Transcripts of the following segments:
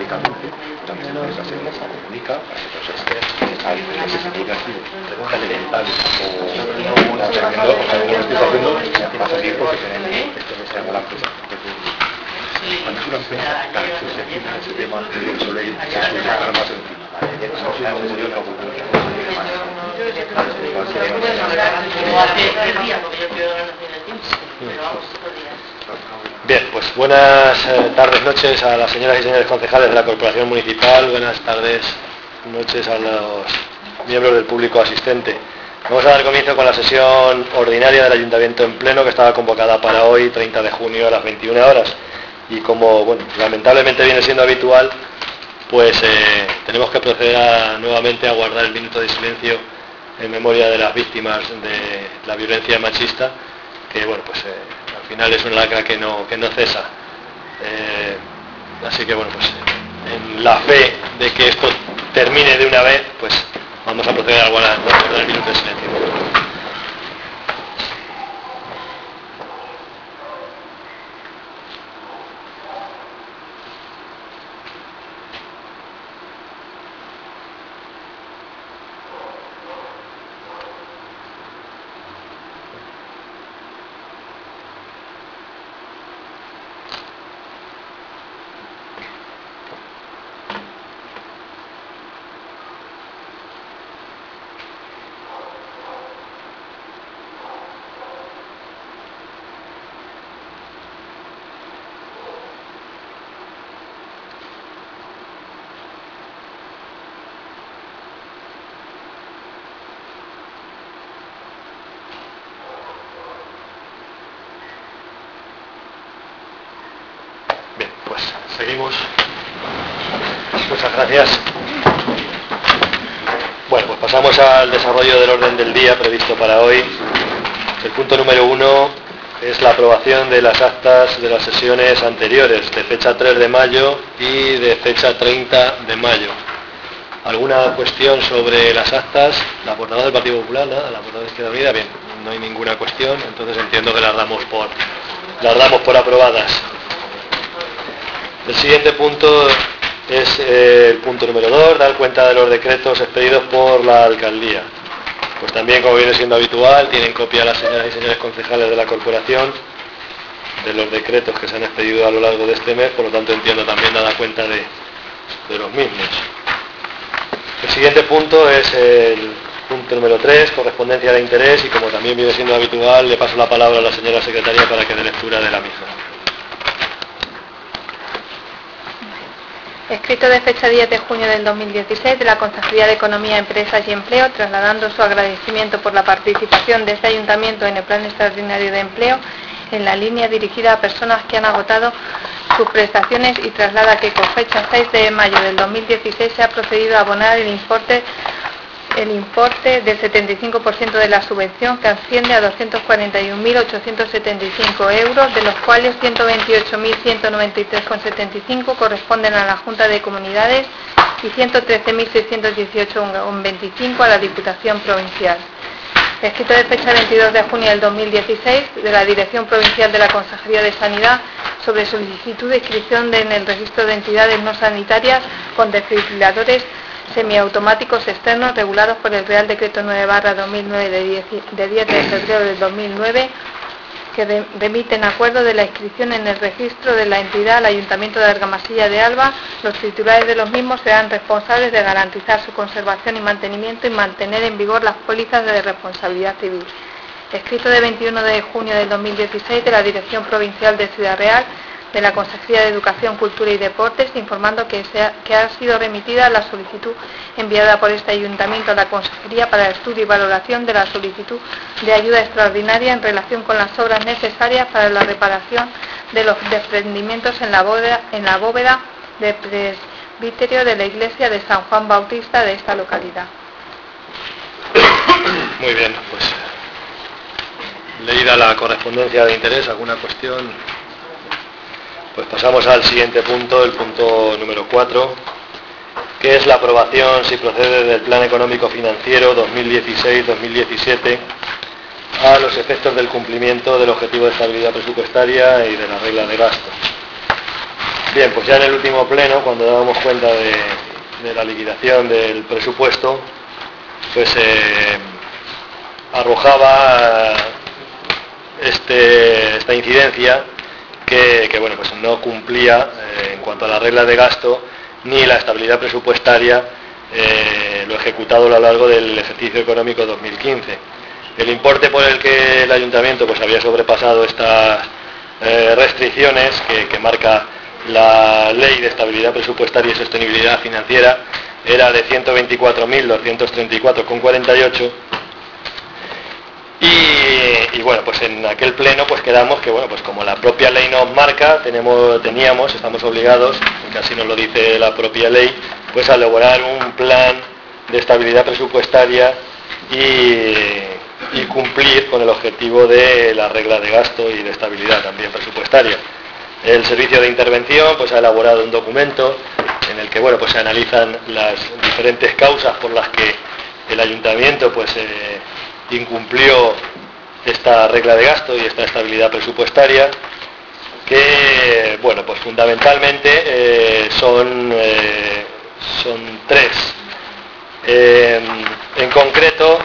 periódicamente, también se comunica, entonces hay que se significa aquí, preguntas elementales o no estoy haciendo va a salir porque tenemos la empresa. Cuando es una empresa, claro, se define ese tema del soleil, se suele estar más encima. Bien, pues buenas tardes, noches a las señoras y señores concejales de la Corporación Municipal, buenas tardes, noches a los miembros del público asistente. Vamos a dar comienzo con la sesión ordinaria del Ayuntamiento en pleno que estaba convocada para hoy, 30 de junio a las 21 horas. Y como, bueno, lamentablemente viene siendo habitual, pues tenemos que proceder nuevamente a guardar el minuto de silencio en memoria de las víctimas de la violencia machista, que bueno, pues al final es una lacra que no cesa. Así que bueno, pues en la fe de que esto termine de una vez, pues vamos a proceder a guardar el minuto de silencio. Bien, pues seguimos. Muchas gracias. Bueno, pues pasamos al desarrollo del orden del día previsto para hoy. El punto número 1 es la aprobación de las actas de las sesiones anteriores, de fecha 3 de mayo y de fecha 30 de mayo. ¿Alguna cuestión sobre las actas? La portavoz del Partido Popular, nada, la portavoz de Izquierda Unida, bien, no hay ninguna cuestión, entonces entiendo que las damos por aprobadas. El siguiente punto es el punto número 2, dar cuenta de los decretos expedidos por la alcaldía. Pues también, como viene siendo habitual, tienen copia las señoras y señores concejales de la corporación de los decretos que se han expedido a lo largo de este mes, por lo tanto entiendo también dar cuenta de los mismos. El siguiente punto es el punto número 3, correspondencia de interés, y como también viene siendo habitual, le paso la palabra a la señora secretaria para que dé lectura de la misma. Escrito de fecha 10 de junio del 2016 de la Consejería de Economía, Empresas y Empleo, trasladando su agradecimiento por la participación de este Ayuntamiento en el Plan Extraordinario de Empleo en la línea dirigida a personas que han agotado sus prestaciones, y traslada que con fecha 6 de mayo del 2016 se ha procedido a abonar el importe del 75% de la subvención, que asciende a 241.875 euros, de los cuales 128.193,75 corresponden a la Junta de Comunidades y 113.618,25 a la Diputación Provincial. Escrito de fecha 22 de junio del 2016 de la Dirección Provincial de la Consejería de Sanidad sobre solicitud de inscripción en el registro de entidades no sanitarias con desfibriladores semiautomáticos externos regulados por el Real Decreto 9/2009 de 10 de febrero del 2009, que remite en acuerdo de la inscripción en el registro de la entidad al Ayuntamiento de Argamasilla de Alba. Los titulares de los mismos serán responsables de garantizar su conservación y mantenimiento y mantener en vigor las pólizas de responsabilidad civil. Escrito de 21 de junio del 2016 de la Dirección Provincial de Ciudad Real de la Consejería de Educación, Cultura y Deportes, informando que ha sido remitida la solicitud enviada por este Ayuntamiento a la Consejería para el estudio y valoración de la solicitud de ayuda extraordinaria en relación con las obras necesarias para la reparación de los desprendimientos en la bóveda del presbiterio de la iglesia de San Juan Bautista de esta localidad. Muy bien, pues leída la correspondencia de interés, ¿alguna cuestión? Pues pasamos al siguiente punto, el punto número 4, que es la aprobación, si procede, del Plan Económico Financiero 2016-2017 a los efectos del cumplimiento del objetivo de estabilidad presupuestaria y de la regla de gasto. Bien, pues ya en el último pleno, cuando dábamos cuenta de la liquidación del presupuesto, pues arrojaba esta incidencia que bueno, pues no cumplía en cuanto a la regla de gasto ni la estabilidad presupuestaria lo ejecutado a lo largo del ejercicio económico 2015. El importe por el que el ayuntamiento pues había sobrepasado estas restricciones que marca la Ley de Estabilidad Presupuestaria y Sostenibilidad Financiera era de 124.234,48 y bueno, pues en aquel pleno pues quedamos que bueno, pues como la propia ley nos marca, estamos obligados, que así nos lo dice la propia ley, pues a elaborar un plan de estabilidad presupuestaria y cumplir con el objetivo de la regla de gasto y de estabilidad también presupuestaria. El servicio de intervención pues ha elaborado un documento en el que bueno, pues se analizan las diferentes causas por las que el ayuntamiento pues incumplió esta regla de gasto y esta estabilidad presupuestaria, que bueno, pues fundamentalmente son tres. En concreto,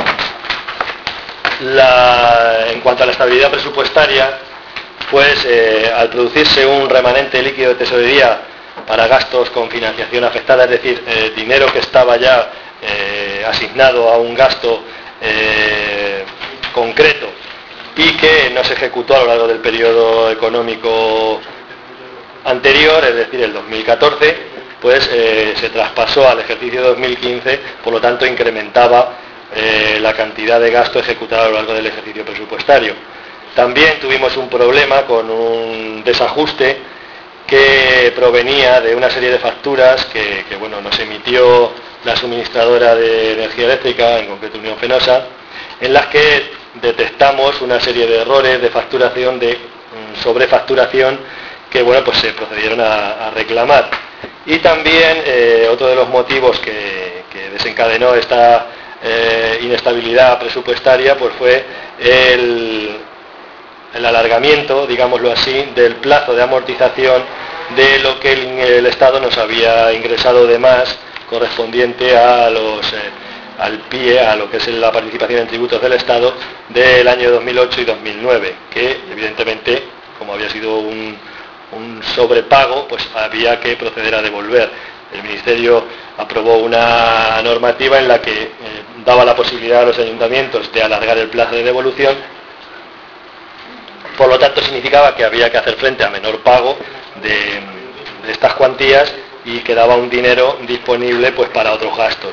en cuanto a la estabilidad presupuestaria, pues al producirse un remanente líquido de tesorería para gastos con financiación afectada, es decir, dinero que estaba ya asignado a un gasto concreto y que no se ejecutó a lo largo del periodo económico anterior, es decir, el 2014, pues se traspasó al ejercicio 2015, por lo tanto incrementaba la cantidad de gasto ejecutado a lo largo del ejercicio presupuestario. También tuvimos un problema con un desajuste que provenía de una serie de facturas que bueno, nos emitió la suministradora de energía eléctrica, en concreto Unión Fenosa, en las que detectamos una serie de errores de facturación, de sobrefacturación, que bueno, pues se procedieron a reclamar. Y también otro de los motivos que desencadenó esta inestabilidad presupuestaria pues fue el alargamiento, digámoslo así, del plazo de amortización de lo que el Estado nos había ingresado de más correspondiente a al PIE, a lo que es la participación en tributos del Estado del año 2008 y 2009, que evidentemente, como había sido un sobrepago, pues había que proceder a devolver. El Ministerio aprobó una normativa en la que daba la posibilidad a los ayuntamientos de alargar el plazo de devolución. Por lo tanto, significaba que había que hacer frente a menor pago de estas cuantías y quedaba un dinero disponible pues para otros gastos.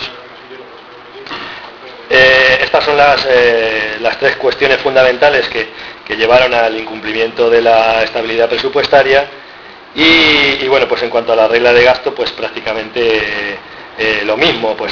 Estas son las tres cuestiones fundamentales que llevaron al incumplimiento de la estabilidad presupuestaria y bueno, pues en cuanto a la regla de gasto, pues prácticamente lo mismo, pues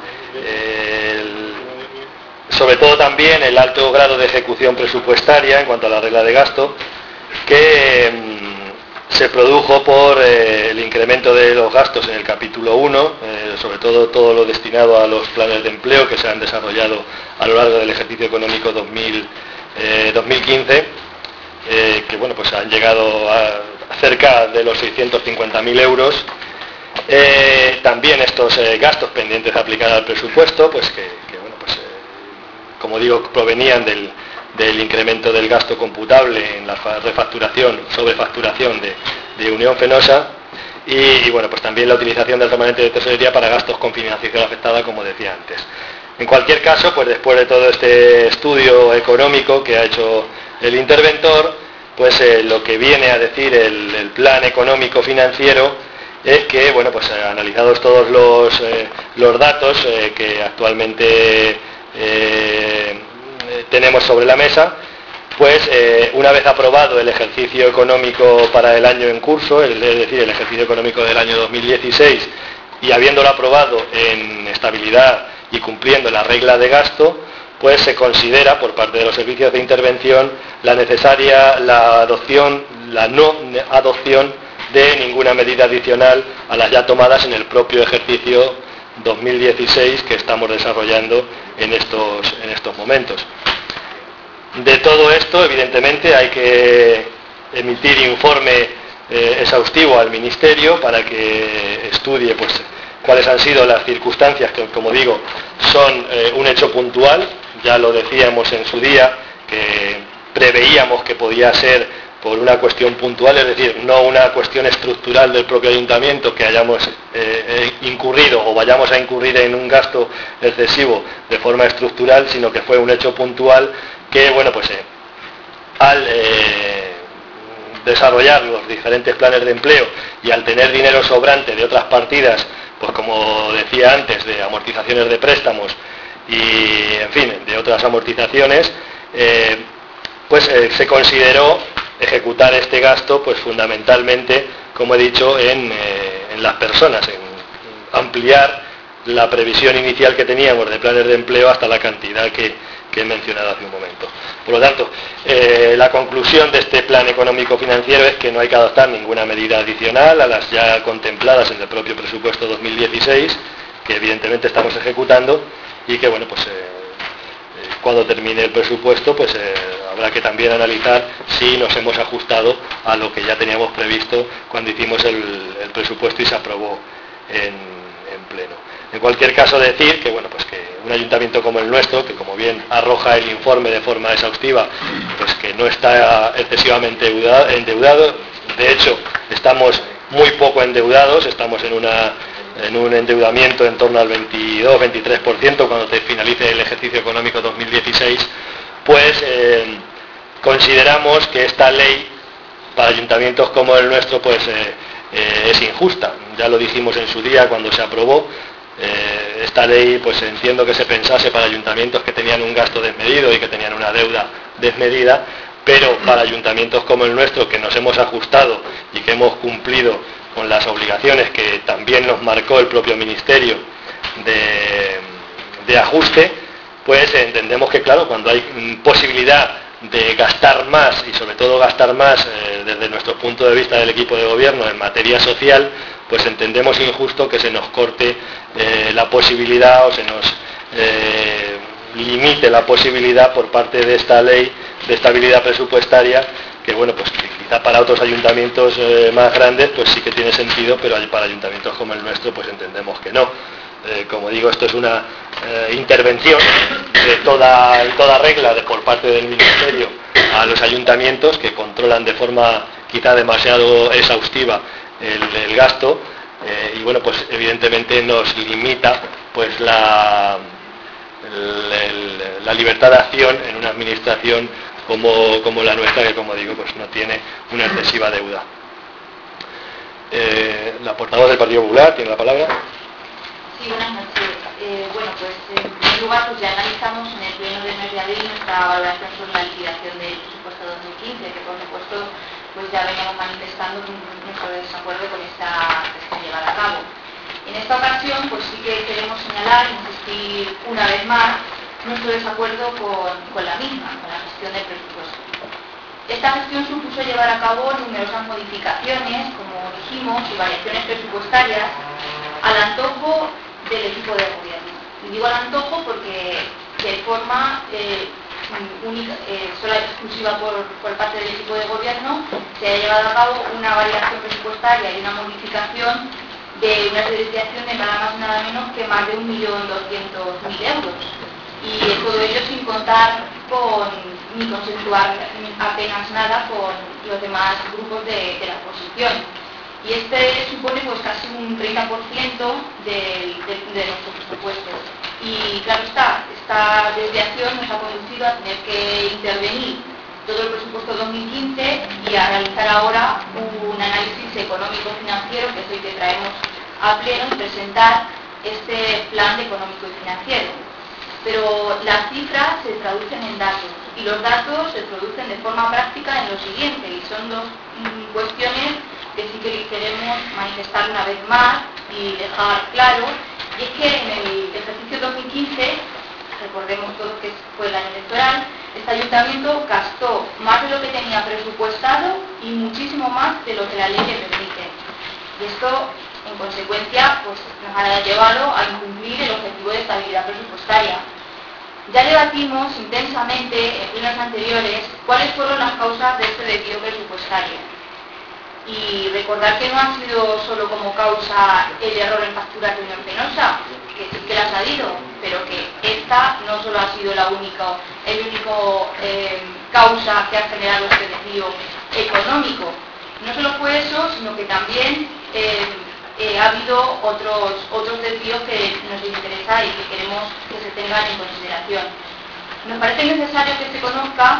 sobre todo también el alto grado de ejecución presupuestaria en cuanto a la regla de gasto, que se produjo por el incremento de los gastos en el capítulo 1, sobre todo lo destinado a los planes de empleo que se han desarrollado a lo largo del ejercicio económico 2015, que bueno, pues han llegado a cerca de los 650.000 euros. También estos gastos pendientes de aplicar al presupuesto, pues que bueno, pues como digo, provenían del incremento del gasto computable en la sobrefacturación de Unión Fenosa y bueno, pues también la utilización del remanente de tesorería para gastos con financiación afectada, como decía antes. En cualquier caso, pues después de todo este estudio económico que ha hecho el interventor, pues lo que viene a decir el plan económico financiero es que, bueno, pues analizados todos los datos que actualmente tenemos sobre la mesa, pues una vez aprobado el ejercicio económico para el año en curso, es decir, el ejercicio económico del año 2016, y habiéndolo aprobado en estabilidad y cumpliendo la regla de gasto, pues se considera por parte de los servicios de intervención la no adopción de ninguna medida adicional a las ya tomadas en el propio ejercicio 2016 que estamos desarrollando en estos momentos. De todo esto, evidentemente, hay que emitir informe exhaustivo al Ministerio para que estudie pues cuáles han sido las circunstancias que, como digo, son un hecho puntual. Ya lo decíamos en su día, que preveíamos que podía ser por una cuestión puntual, es decir, no una cuestión estructural del propio ayuntamiento, que hayamos incurrido o vayamos a incurrir en un gasto excesivo de forma estructural, sino que fue un hecho puntual que, bueno, pues al desarrollar los diferentes planes de empleo y al tener dinero sobrante de otras partidas, pues como decía antes, de amortizaciones de préstamos y, en fin, de otras amortizaciones, se consideró ejecutar este gasto pues fundamentalmente, como he dicho, en las personas, en ampliar la previsión inicial que teníamos de planes de empleo hasta la cantidad que he mencionado hace un momento. Por lo tanto, la conclusión de este plan económico financiero es que no hay que adoptar ninguna medida adicional a las ya contempladas en el propio presupuesto 2016, que evidentemente estamos ejecutando, y que, bueno, pues cuando termine el presupuesto, pues habrá que también analizar si nos hemos ajustado a lo que ya teníamos previsto cuando hicimos el presupuesto y se aprobó en pleno. En cualquier caso, decir que, bueno, pues que un ayuntamiento como el nuestro, que como bien arroja el informe de forma exhaustiva, pues que no está excesivamente endeudado, de hecho estamos muy poco endeudados, estamos en un endeudamiento en torno al 22-23% cuando finalice el ejercicio económico 2016, pues consideramos que esta ley para ayuntamientos como el nuestro pues es injusta. Ya lo dijimos en su día cuando se aprobó. Esta ley, pues entiendo que se pensase para ayuntamientos que tenían un gasto desmedido y que tenían una deuda desmedida, pero para ayuntamientos como el nuestro, que nos hemos ajustado y que hemos cumplido con las obligaciones que también nos marcó el propio Ministerio de ajuste, pues entendemos que, claro, cuando hay posibilidad de gastar más, y sobre todo gastar más desde nuestro punto de vista del equipo de gobierno en materia social, pues entendemos injusto que se nos corte la posibilidad o se nos limite la posibilidad por parte de esta ley de estabilidad presupuestaria, que, bueno, pues quizá para otros ayuntamientos más grandes pues sí que tiene sentido, pero para ayuntamientos como el nuestro pues entendemos que no. Como digo, esto es una intervención de toda regla por parte del Ministerio a los ayuntamientos, que controlan de forma quizá demasiado exhaustiva el gasto, y, bueno, pues evidentemente nos limita pues la libertad de acción en una administración como la nuestra, que, como digo, pues no tiene una excesiva deuda. La portavoz del Partido Popular tiene la palabra. Sí, buenas noches. Bueno, pues en primer lugar, pues ya analizamos en el pleno del mes de abril nuestra valoración sobre la liquidación del presupuesto 2015, que por supuesto pues ya veníamos manifestando nuestro desacuerdo con esta gestión llevada a cabo. En esta ocasión pues sí que queremos señalar, insistir una vez más, nuestro desacuerdo con la misma, con la gestión del presupuesto. Esta gestión supuso llevar a cabo numerosas modificaciones, como dijimos, y variaciones presupuestarias al antojo del equipo de gobierno. Y digo al antojo porque de forma única, sola y exclusiva por parte del equipo de gobierno, se ha llevado a cabo una variación presupuestaria y una modificación de una desviación de nada más y nada menos que más de 1.200.000 euros. Y todo ello sin contar ni consensuar apenas nada con los demás grupos de la oposición. Y este supone pues casi un 30% de nuestros presupuestos. Y claro está, esta desviación nos ha conducido a tener que intervenir todo el presupuesto 2015 y a realizar ahora un análisis económico-financiero, que es el que traemos a pleno, y presentar este plan económico y financiero. Pero las cifras se traducen en datos, y los datos se producen de forma práctica en lo siguiente, y son dos cuestiones que sí que queremos manifestar una vez más y dejar claro, y es que en el ejercicio 2015, recordemos todos que fue el año electoral, este ayuntamiento gastó más de lo que tenía presupuestado y muchísimo más de lo que la ley le permite. Y esto, en consecuencia, pues nos ha llevado a incumplir el objetivo de estabilidad presupuestaria. Ya debatimos intensamente en plenos anteriores cuáles fueron las causas de este desvío presupuestario. Y recordar que no ha sido solo como causa el error en factura de Unión Fenosa, que sí que las ha habido, pero que esta no solo ha sido el único causa que ha generado este desvío económico. No solo fue eso, sino que también ha habido otros desvíos que nos interesa y que queremos que se tengan en consideración. Nos parece necesario que se conozca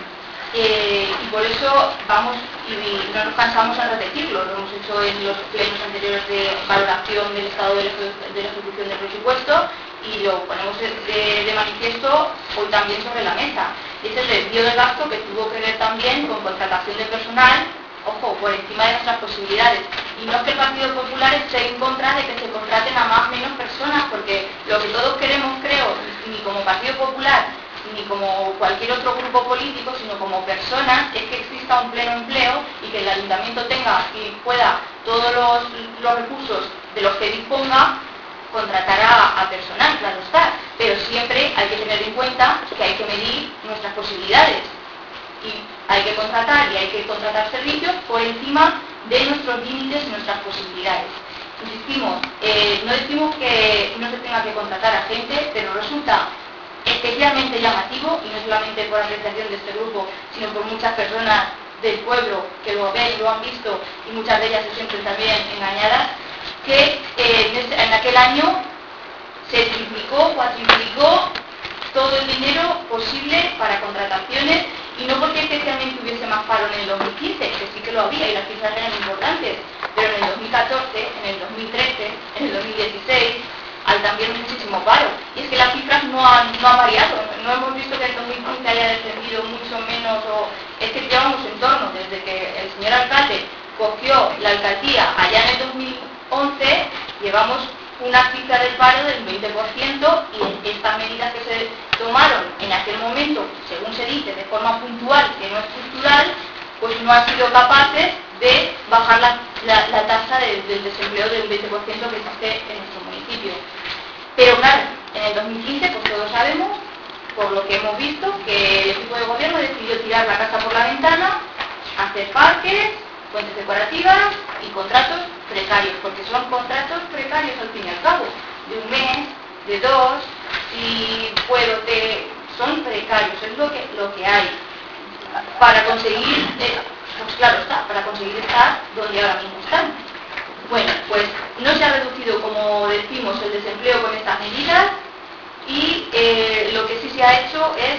y por eso vamos y no nos cansamos en repetirlo. Lo hemos hecho en los plenos anteriores de valoración del estado de la ejecución del presupuesto y lo ponemos de manifiesto hoy también sobre la mesa. Es el desvío del gasto que tuvo que ver también con contratación de personal, ojo, por encima de nuestras posibilidades. Y no es que el Partido Popular esté en contra de que se contraten a más o menos personas, porque lo que todos queremos, creo, ni como Partido Popular, ni como cualquier otro grupo político, sino como personas, es que exista un pleno empleo y que el ayuntamiento tenga y pueda todos los recursos de los que disponga contratar a personal, claro está. Pero siempre hay que tener en cuenta que hay que medir nuestras posibilidades y hay que contratar servicios por encima de nuestros límites y nuestras posibilidades. Insistimos, no decimos que no se tenga que contratar a gente, pero resulta especialmente llamativo, y no solamente por apreciación de este grupo, sino por muchas personas del pueblo que lo ven, lo han visto, y muchas de ellas se sienten también engañadas, que en aquel año se triplicó, cuatriplicó todo el dinero posible para contrataciones, y no porque especialmente hubiese más paro en el 2015, que sí que lo había y las cifras eran importantes, pero en el 2014, en el 2013, en el 2016, hay también muchísimo paro. Y es que las cifras no han variado. No hemos visto que el 2015 haya descendido mucho menos, o es que llevamos en torno, desde que el señor alcalde cogió la alcaldía allá en el 2011, llevamos una cifra del paro del 20%, y estas medidas que se tomaron en aquel momento, según se dice, de forma puntual, que no estructural, pues no han sido capaces de bajar la tasa del desempleo del 20% que existe en nuestro municipio. Pero claro, en el 2015, pues todos sabemos, por lo que hemos visto, que el equipo de gobierno decidió tirar la casa por la ventana, hacer parques, fuentes decorativas y contratos precarios, porque son contratos precarios al fin y al cabo, de un mes, de dos, y son precarios, es lo que hay, para conseguir, pues claro está, para conseguir estar donde ahora mismo están. Bueno, pues no se ha reducido, como decimos, el desempleo con estas medidas, y lo que sí se ha hecho es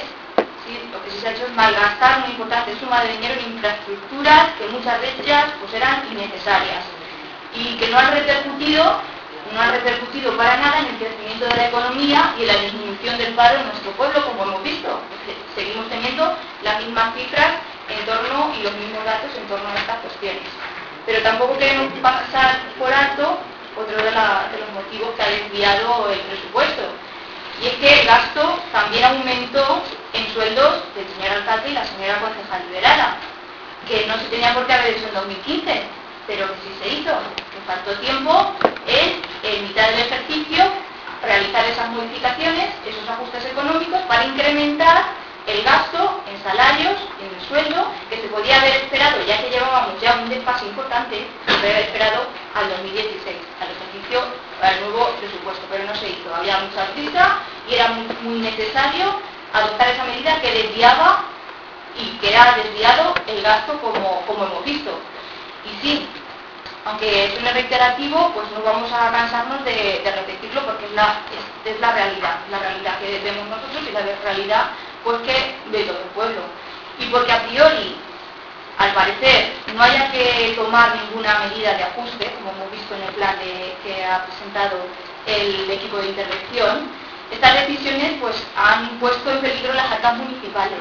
malgastar una importante suma de dinero en infraestructuras que muchas de ellas pues eran innecesarias y que no han repercutido para nada en el crecimiento de la economía y en la disminución del paro en nuestro pueblo, como hemos visto. Seguimos teniendo las mismas cifras y los mismos datos en torno a estas cuestiones. Pero tampoco queremos pasar por alto otro de los motivos que ha desviado el presupuesto. Y es que el gasto también aumentó en sueldos del señor alcalde y la señora concejal liberada, que no se tenía por qué haber hecho en 2015, pero que sí se hizo, que faltó tiempo en mitad del ejercicio realizar esas modificaciones, esos ajustes económicos para incrementar el gasto en salarios, en el sueldo, que se podía haber esperado, ya que llevábamos ya un desfase importante, se podía haber esperado al 2016, al nuevo presupuesto, pero no se hizo. Había mucha prisa y era muy necesario adoptar esa medida que desviaba y que ha desviado el gasto como hemos visto. Y sí, aunque suene reiterativo, pues no vamos a cansarnos de repetirlo, porque es la realidad que vemos nosotros y la realidad pues que de todo el pueblo. Y porque a priori, al parecer, no haya que tomar ninguna medida de ajuste, como hemos visto en el plan que ha presentado el equipo de intervención, estas decisiones pues han puesto en peligro las arcas municipales.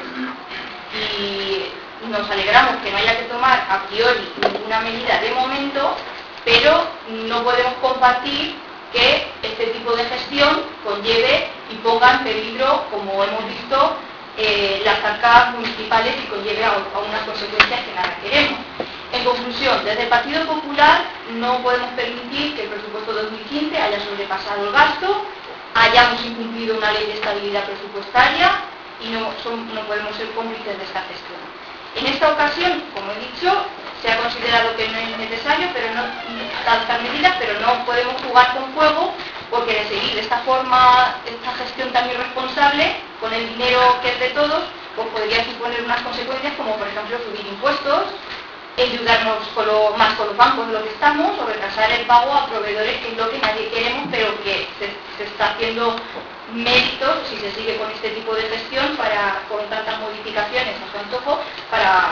Y nos alegramos que no haya que tomar a priori ninguna medida de momento, pero no podemos compartir que este tipo de gestión conlleve y ponga en peligro, como hemos visto, las arcas municipales y conlleve a unas consecuencias que nada queremos. En conclusión, desde el Partido Popular no podemos permitir que el presupuesto 2015 haya sobrepasado el gasto, hayamos incumplido una ley de estabilidad presupuestaria y no podemos ser cómplices de esta gestión. En esta ocasión, como he dicho, se ha considerado que no es necesario, pero no tantas medidas, pero no podemos jugar con fuego, porque de seguir de esta forma, esta gestión tan irresponsable, con el dinero que es de todos, pues podría suponer unas consecuencias como, por ejemplo, subir impuestos, endeudarnos más con los bancos de lo que estamos, o retrasar el pago a proveedores, que es lo que nadie queremos, pero que se está haciendo méritos, si se sigue con este tipo de gestión, con tantas modificaciones a su antojo, para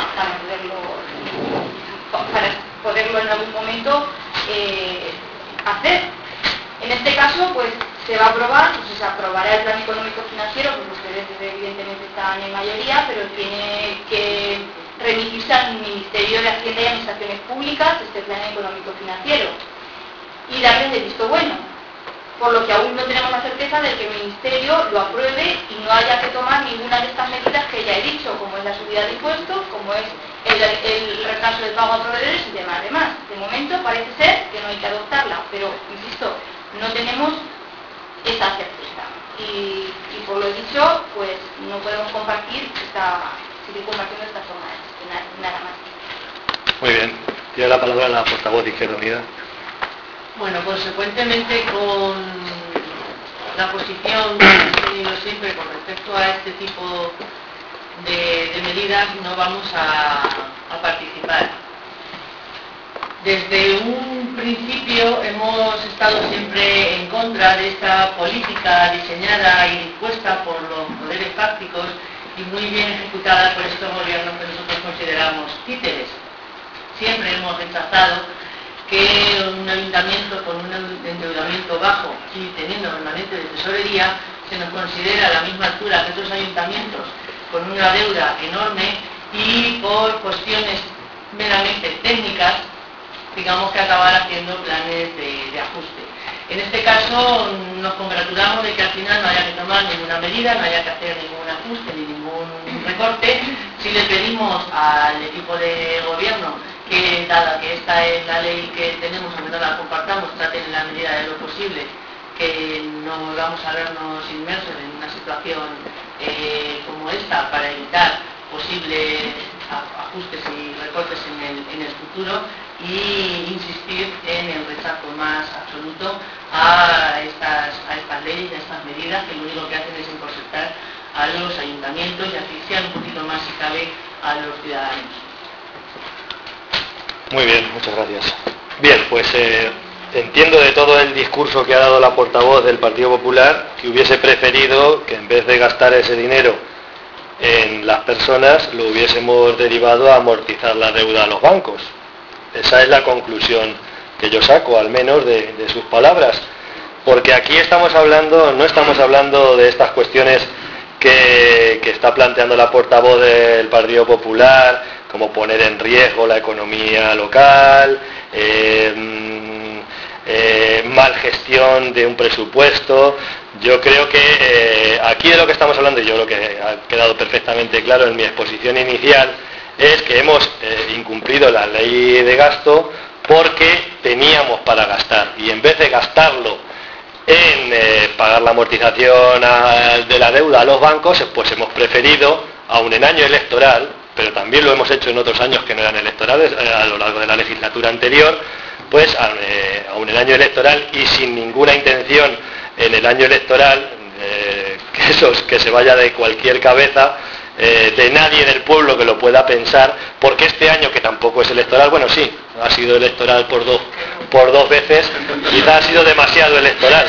poderlo en algún momento hacer. En este caso, pues se va a aprobar, pues se aprobará el plan económico financiero, pues ustedes evidentemente están en mayoría, pero tiene que remitirse al Ministerio de Hacienda y Administraciones Públicas este plan económico financiero y darles el visto bueno, por lo que aún no tenemos la certeza de que el Ministerio lo apruebe y no haya que tomar ninguna de estas medidas que ya he dicho, como es la subida de impuestos, como es el retraso del pago a proveedores y demás. De momento parece ser que no hay que adoptarla, pero insisto, no tenemos esa certeza y por lo dicho, pues no podemos seguir compartiendo esta forma de gestionar, nada más. Muy bien, tiene la palabra la portavoz de Izquierda Unida. Bueno, consecuentemente con la posición que hemos tenido siempre con respecto a este tipo de medidas, no vamos a participar. Desde un principio hemos estado siempre en contra de esta política diseñada y dispuesta por los poderes fácticos y muy bien ejecutada por estos gobiernos que nosotros consideramos títeres. Siempre hemos rechazado que un ayuntamiento con un endeudamiento bajo y teniendo remanente de tesorería se nos considera a la misma altura que otros ayuntamientos con una deuda enorme y por cuestiones meramente técnicas, digamos que acabar haciendo planes de ajuste. En este caso nos congratulamos de que al final no haya que tomar ninguna medida, no haya que hacer ningún ajuste ni ningún recorte. Si le pedimos al equipo de gobierno que, dada que esta es la ley que tenemos, aunque no la compartamos, traten en la medida de lo posible que no volvamos a vernos inmersos en una situación como esta para evitar posibles ajustes y recortes en el futuro, y insistir en el rechazo más absoluto a estas leyes, a estas medidas que lo único que hacen es encorsetar a los ayuntamientos y asfixiar un poquito más, si cabe, a los ciudadanos. Muy bien, muchas gracias. Bien, pues entiendo de todo el discurso que ha dado la portavoz del Partido Popular que hubiese preferido que en vez de gastar ese dinero en las personas lo hubiésemos derivado a amortizar la deuda a los bancos. Esa es la conclusión que yo saco, al menos, de sus palabras. Porque aquí no estamos hablando de estas cuestiones que está planteando la portavoz del Partido Popular, como poner en riesgo la economía local, mal gestión de un presupuesto. Yo creo que aquí de lo que estamos hablando, y yo creo que ha quedado perfectamente claro en mi exposición inicial, es que hemos incumplido la ley de gasto porque teníamos para gastar, y en vez de gastarlo en pagar la amortización de la deuda a los bancos, pues hemos preferido, aun en año electoral, pero también lo hemos hecho en otros años que no eran electorales, a lo largo de la legislatura anterior, pues aun en año electoral y sin ninguna intención en el año electoral, que se vaya de cualquier cabeza, de nadie del pueblo que lo pueda pensar, porque este año, que tampoco es electoral, bueno, sí, ha sido electoral por dos veces, quizá ha sido demasiado electoral,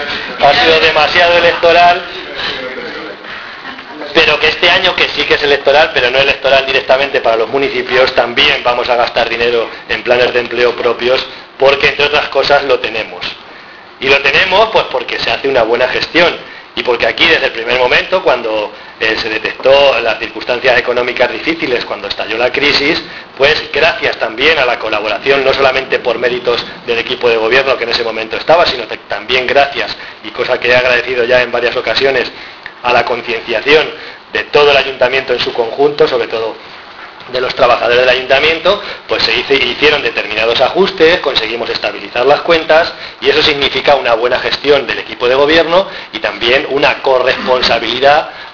pero que este año, que sí que es electoral, pero no electoral directamente para los municipios, también vamos a gastar dinero en planes de empleo propios, porque entre otras cosas lo tenemos. Y lo tenemos pues porque se hace una buena gestión, y porque aquí desde el primer momento, cuando se detectó las circunstancias económicas difíciles, cuando estalló la crisis, pues gracias también a la colaboración, no solamente por méritos del equipo de gobierno que en ese momento estaba, sino también gracias, y cosa que he agradecido ya en varias ocasiones, a la concienciación de todo el ayuntamiento en su conjunto, sobre todo de los trabajadores del ayuntamiento, pues se hicieron determinados ajustes, conseguimos estabilizar las cuentas, y eso significa una buena gestión del equipo de gobierno y también una corresponsabilidad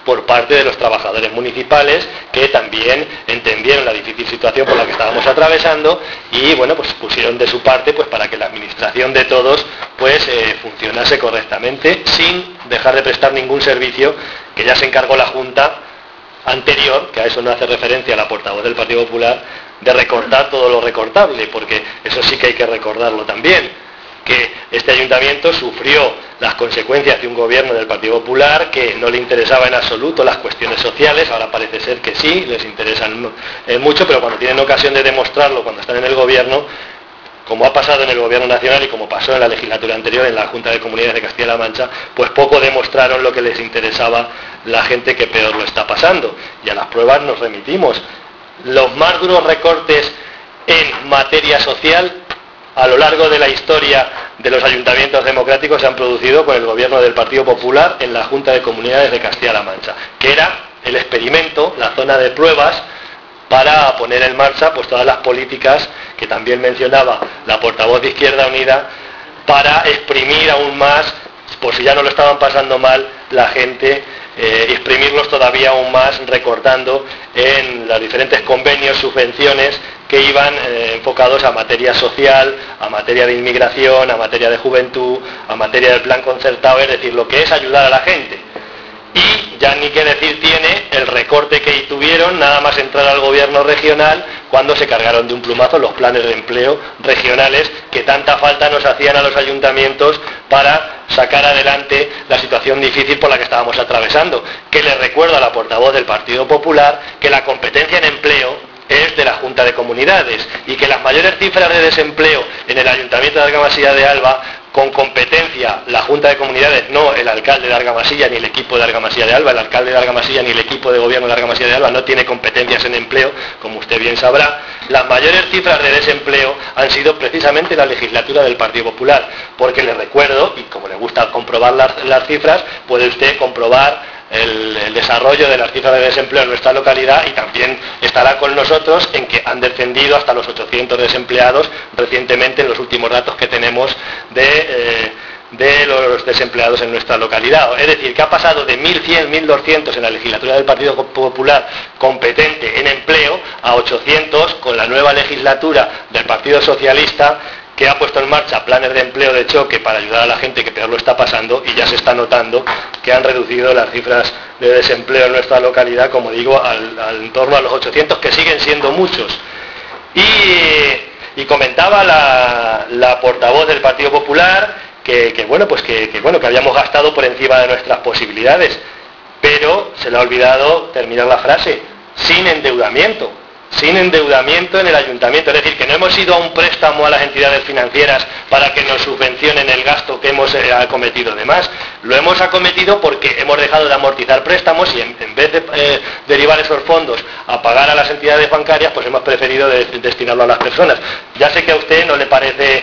por parte de los trabajadores municipales, que también entendieron la difícil situación por la que estábamos atravesando y bueno, pues pusieron de su parte pues para que la administración de todos pues funcionase correctamente, sin dejar de prestar ningún servicio, que ya se encargó la Junta anterior, que a eso no hace referencia la portavoz del Partido Popular, de recortar todo lo recortable, porque eso sí que hay que recordarlo también, que este ayuntamiento sufrió las consecuencias de un gobierno del Partido Popular que no le interesaba en absoluto las cuestiones sociales. Ahora parece ser que sí, les interesan mucho, pero cuando tienen ocasión de demostrarlo, cuando están en el gobierno, como ha pasado en el gobierno nacional y como pasó en la legislatura anterior en la Junta de Comunidades de Castilla-La Mancha, pues poco demostraron lo que les interesaba la gente que peor lo está pasando. Y a las pruebas nos remitimos. Los más duros recortes en materia social a lo largo de la historia de los ayuntamientos democráticos se han producido con el gobierno del Partido Popular en la Junta de Comunidades de Castilla-La Mancha, que era el experimento, la zona de pruebas para poner en marcha pues todas las políticas que también mencionaba la portavoz de Izquierda Unida, para exprimir aún más, por si ya no lo estaban pasando mal la gente, exprimirlos todavía aún más, recortando en los diferentes convenios, subvenciones que iban enfocados a materia social, a materia de inmigración, a materia de juventud, a materia del plan concertado, es decir, lo que es ayudar a la gente. Y ya ni qué decir tiene el recorte que tuvieron nada más entrar al gobierno regional, cuando se cargaron de un plumazo los planes de empleo regionales que tanta falta nos hacían a los ayuntamientos para sacar adelante la situación difícil por la que estábamos atravesando. Que le recuerdo a la portavoz del Partido Popular que la competencia en empleo es de la Junta de Comunidades y que las mayores cifras de desempleo en el Ayuntamiento de Argamasilla de Alba, con competencia la Junta de Comunidades, no el alcalde de Argamasilla ni el equipo de Argamasilla de Alba, el alcalde de Argamasilla ni el equipo de gobierno de Argamasilla de Alba no tiene competencias en empleo, como usted bien sabrá. Las mayores cifras de desempleo han sido precisamente la legislatura del Partido Popular, porque le recuerdo, y como le gusta comprobar las cifras, puede usted comprobar el desarrollo de las cifras de desempleo en nuestra localidad, y también estará con nosotros en que han descendido hasta los 800 desempleados recientemente en los últimos datos que tenemos de los desempleados en nuestra localidad. Es decir, que ha pasado de 1.100, 1.200 en la legislatura del Partido Popular competente en empleo a 800 con la nueva legislatura del Partido Socialista, que ha puesto en marcha planes de empleo de choque para ayudar a la gente que peor lo está pasando, y ya se está notando que han reducido las cifras de desempleo en nuestra localidad, como digo, en torno a los 800, que siguen siendo muchos. Y comentaba la portavoz del Partido Popular que habíamos gastado por encima de nuestras posibilidades, pero se le ha olvidado terminar la frase: sin endeudamiento. Sin endeudamiento en el ayuntamiento, es decir, que no hemos ido a un préstamo a las entidades financieras para que nos subvencionen el gasto que hemos acometido de más. Lo hemos acometido porque hemos dejado de amortizar préstamos y en vez de derivar esos fondos a pagar a las entidades bancarias, pues hemos preferido destinarlo a las personas. Ya sé que a usted no le parece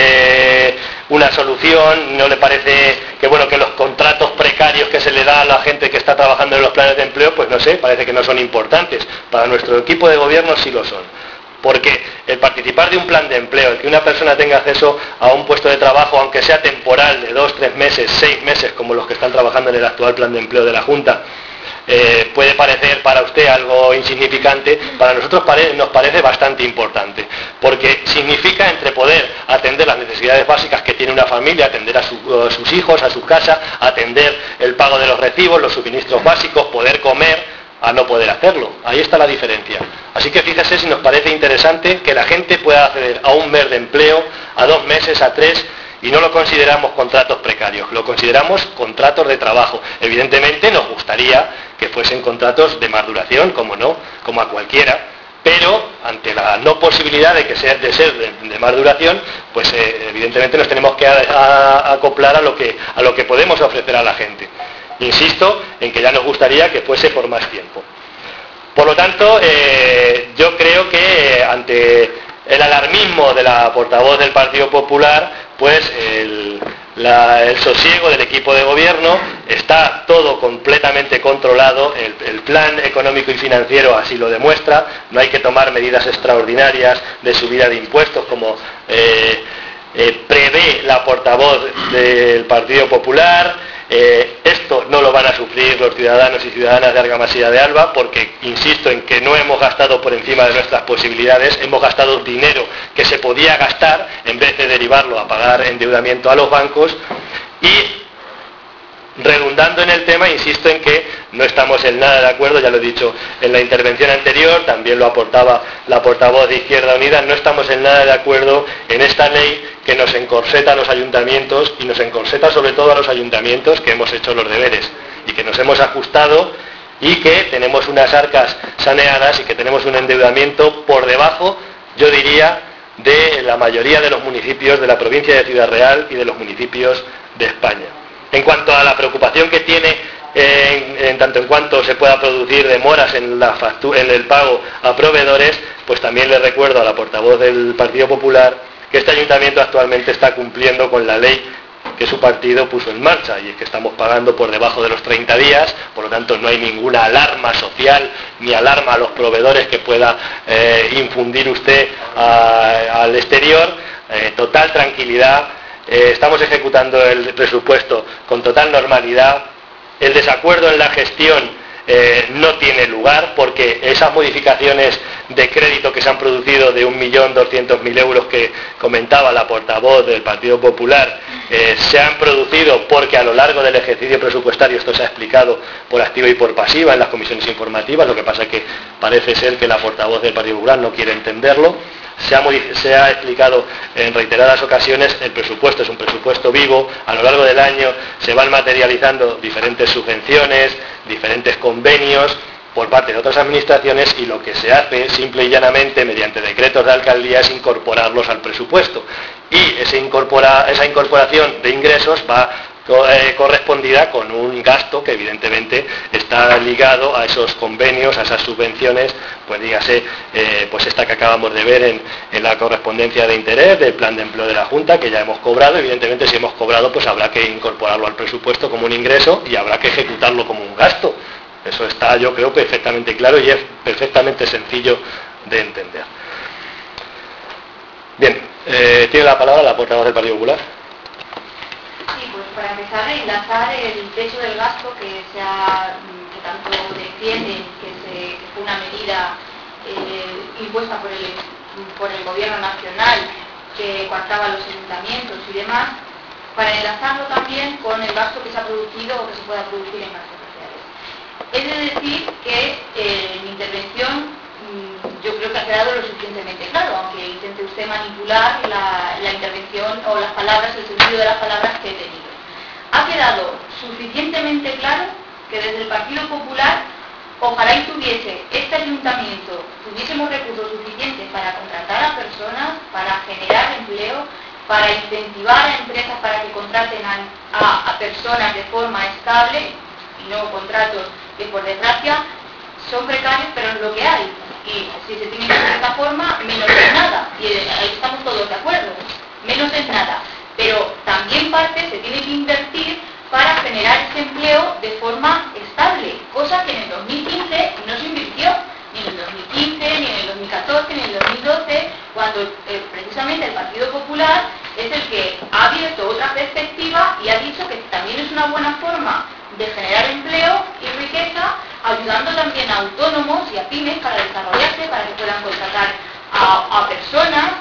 una solución, no le parece que los contratos precarios que se le da a la gente que está trabajando en los planes de empleo, pues no sé, parece que no son importantes. Para nuestro equipo de gobierno sí lo son. Porque el participar de un plan de empleo, el que una persona tenga acceso a un puesto de trabajo, aunque sea temporal, de 2, 3 meses, 6 meses, como los que están trabajando en el actual plan de empleo de la Junta, puede parecer para usted algo insignificante, para nosotros nos parece bastante importante, porque significa entre poder atender las necesidades básicas que tiene una familia, atender a sus hijos, a su casa, atender el pago de los recibos, los suministros básicos, poder comer, a no poder hacerlo. Ahí está la diferencia. Así que fíjese si nos parece interesante que la gente pueda acceder a un mes de empleo, a 2 meses, a 3, y no lo consideramos contratos precarios, lo consideramos contratos de trabajo. Evidentemente nos gustaría que fuesen contratos de más duración, como no, como a cualquiera, pero ante la no posibilidad de ser de más duración, pues evidentemente nos tenemos que acoplar a lo que podemos ofrecer a la gente. Insisto en que ya nos gustaría que fuese por más tiempo. Por lo tanto, yo creo que ante el alarmismo de la portavoz del Partido Popular, pues el sosiego del equipo de gobierno, está todo completamente controlado, el plan económico y financiero así lo demuestra, no hay que tomar medidas extraordinarias de subida de impuestos como prevé la portavoz del Partido Popular. Esto no lo van a sufrir los ciudadanos y ciudadanas de Argamasilla de Alba, porque insisto en que no hemos gastado por encima de nuestras posibilidades, hemos gastado dinero que se podía gastar en vez de derivarlo a pagar endeudamiento a los bancos. Y redundando en el tema, insisto en que no estamos en nada de acuerdo, ya lo he dicho en la intervención anterior, también lo aportaba la portavoz de Izquierda Unida, no estamos en nada de acuerdo en esta ley que nos encorseta a los ayuntamientos, y nos encorseta sobre todo a los ayuntamientos que hemos hecho los deberes y que nos hemos ajustado y que tenemos unas arcas saneadas y que tenemos un endeudamiento por debajo, yo diría, de la mayoría de los municipios de la provincia de Ciudad Real y de los municipios de España. En cuanto a la preocupación que tiene, en tanto en cuanto se pueda producir demoras en el pago a proveedores, pues también le recuerdo a la portavoz del Partido Popular que este ayuntamiento actualmente está cumpliendo con la ley que su partido puso en marcha, y es que estamos pagando por debajo de los 30 días, por lo tanto no hay ninguna alarma social ni alarma a los proveedores que pueda infundir usted al exterior. Total tranquilidad. Estamos ejecutando el presupuesto con total normalidad. El desacuerdo en la gestión no tiene lugar, porque esas modificaciones de crédito que se han producido de 1.200.000 euros que comentaba la portavoz del Partido Popular se han producido porque a lo largo del ejercicio presupuestario, esto se ha explicado por activa y por pasiva en las comisiones informativas, lo que pasa es que parece ser que la portavoz del Partido Popular no quiere entenderlo. Se ha explicado en reiteradas ocasiones, el presupuesto es un presupuesto vivo, a lo largo del año se van materializando diferentes subvenciones, diferentes convenios por parte de otras administraciones, y lo que se hace simple y llanamente mediante decretos de alcaldía es incorporarlos al presupuesto, y esa incorporación de ingresos va correspondida con un gasto que evidentemente está ligado a esos convenios, a esas subvenciones, pues dígase, pues esta que acabamos de ver en la correspondencia de interés del plan de empleo de la Junta, que ya hemos cobrado. Evidentemente, si hemos cobrado, pues habrá que incorporarlo al presupuesto como un ingreso y habrá que ejecutarlo como un gasto. Eso está, yo creo, perfectamente claro y es perfectamente sencillo de entender. Bien, tiene la palabra la portavoz del Partido Popular. Sí, pues para empezar, enlazar el techo del gasto que tanto defienden, que fue una medida impuesta por el gobierno nacional que coartaba a los ayuntamientos y demás, para enlazarlo también con el gasto que se ha producido o que se pueda producir en gastos sociales. Es de decir que mi intervención yo creo que ha quedado lo suficientemente claro, aunque intente usted manipular la intervención o las palabras, el sentido de las palabras que he tenido. Ha quedado suficientemente claro que desde el Partido Popular, ojalá y este ayuntamiento tuviésemos recursos suficientes para contratar a personas, para generar empleo, para incentivar a empresas para que contraten a personas de forma estable y no contratos que por desgracia son precarios, pero es lo que hay. Y si se tiene que hacer de esta forma, menos es nada. Y ahí estamos todos de acuerdo. Menos es nada. Pero también parte se tiene que invertir para generar ese empleo de forma estable. Cosa que en el 2015 no se invirtió. Ni en el 2015, ni en el 2014, ni en el 2012, cuando precisamente el Partido Popular es el que ha abierto otra perspectiva y ha dicho que también es una buena forma de generar empleo y riqueza, ayudando también a autónomos y a pymes para desarrollarse, para que puedan contratar a personas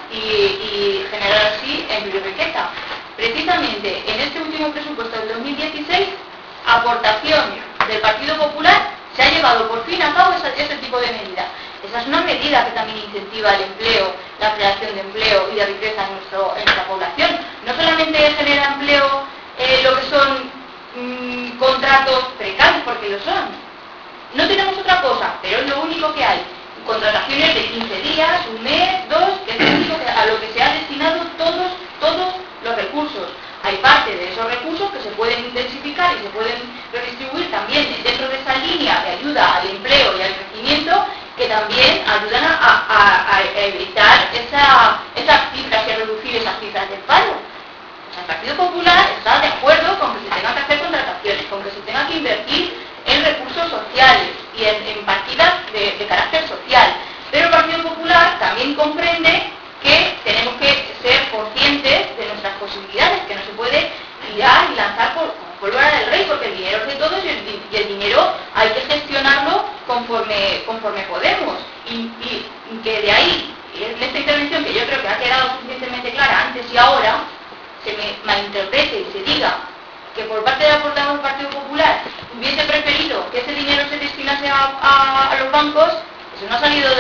y generar así empleo y riqueza. Precisamente en este último presupuesto del 2016, aportación del Partido Popular, se ha llevado por fin a cabo ese tipo de medidas. Esa es una medida que también incentiva el empleo, la creación de empleo y de riqueza en nuestra población. No solamente genera empleo lo que son contratos precarios, porque lo son. No tenemos otra cosa, pero es lo único que hay. Contrataciones de 15 días, un mes, 2, que es lo único a lo que se ha destinado todos los recursos. Hay parte de esos recursos que se pueden intensificar y se pueden redistribuir también dentro de esa línea de ayuda al empleo y al crecimiento, que también ayudan a evitar esas cifras y a reducir esas cifras del paro. O sea, el Partido Popular está de acuerdo con que se tengan que hacer contrataciones, con que se tenga que invertir en recursos sociales y en partidas de carácter social. Pero el Partido Popular también comprende que tenemos que ser conscientes de nuestras posibilidades, que no se puede tirar y lanzar por pólvora del rey, que el dinero es de todos y el dinero hay que gestionarlo conforme podemos. Y que de ahí, en esta intervención que yo creo que ha quedado suficientemente clara antes y ahora, se me malinterprete y se diga que por parte de la portavoz del Partido Popular hubiese preferido que ese dinero se destinase a los bancos. Eso no ha salido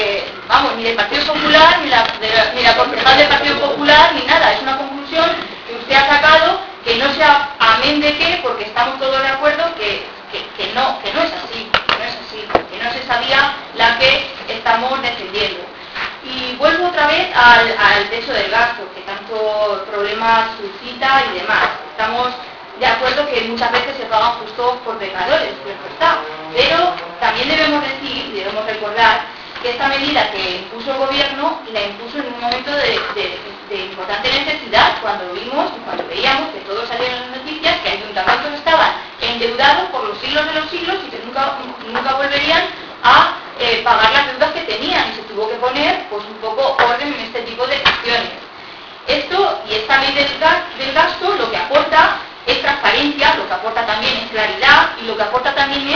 ni del Partido Popular, ni la concejal del Partido Popular, ni nada. Es una conclusión que usted ha sacado, que no sea amén de qué, porque estamos todos de acuerdo que no es así, que no es esa vía la que estamos defendiendo. Y vuelvo otra vez al techo del gasto, que tanto problemas suscita y demás. Estamos de acuerdo que muchas veces se pagan justos por pecadores, cierto está. Pero también debemos decir, debemos recordar, que esta medida que impuso el gobierno, la impuso en un momento de importante necesidad, cuando vimos y cuando veíamos que todos salieron en las noticias, que ayuntamientos estaban endeudados por los siglos de los siglos y que nunca volverían a pagar las deudas que tenían, y se tuvo que poner pues un poco orden en este tipo de cuestiones. Esto y esta ley del gasto lo que aporta es transparencia, lo que aporta también es claridad y lo que aporta también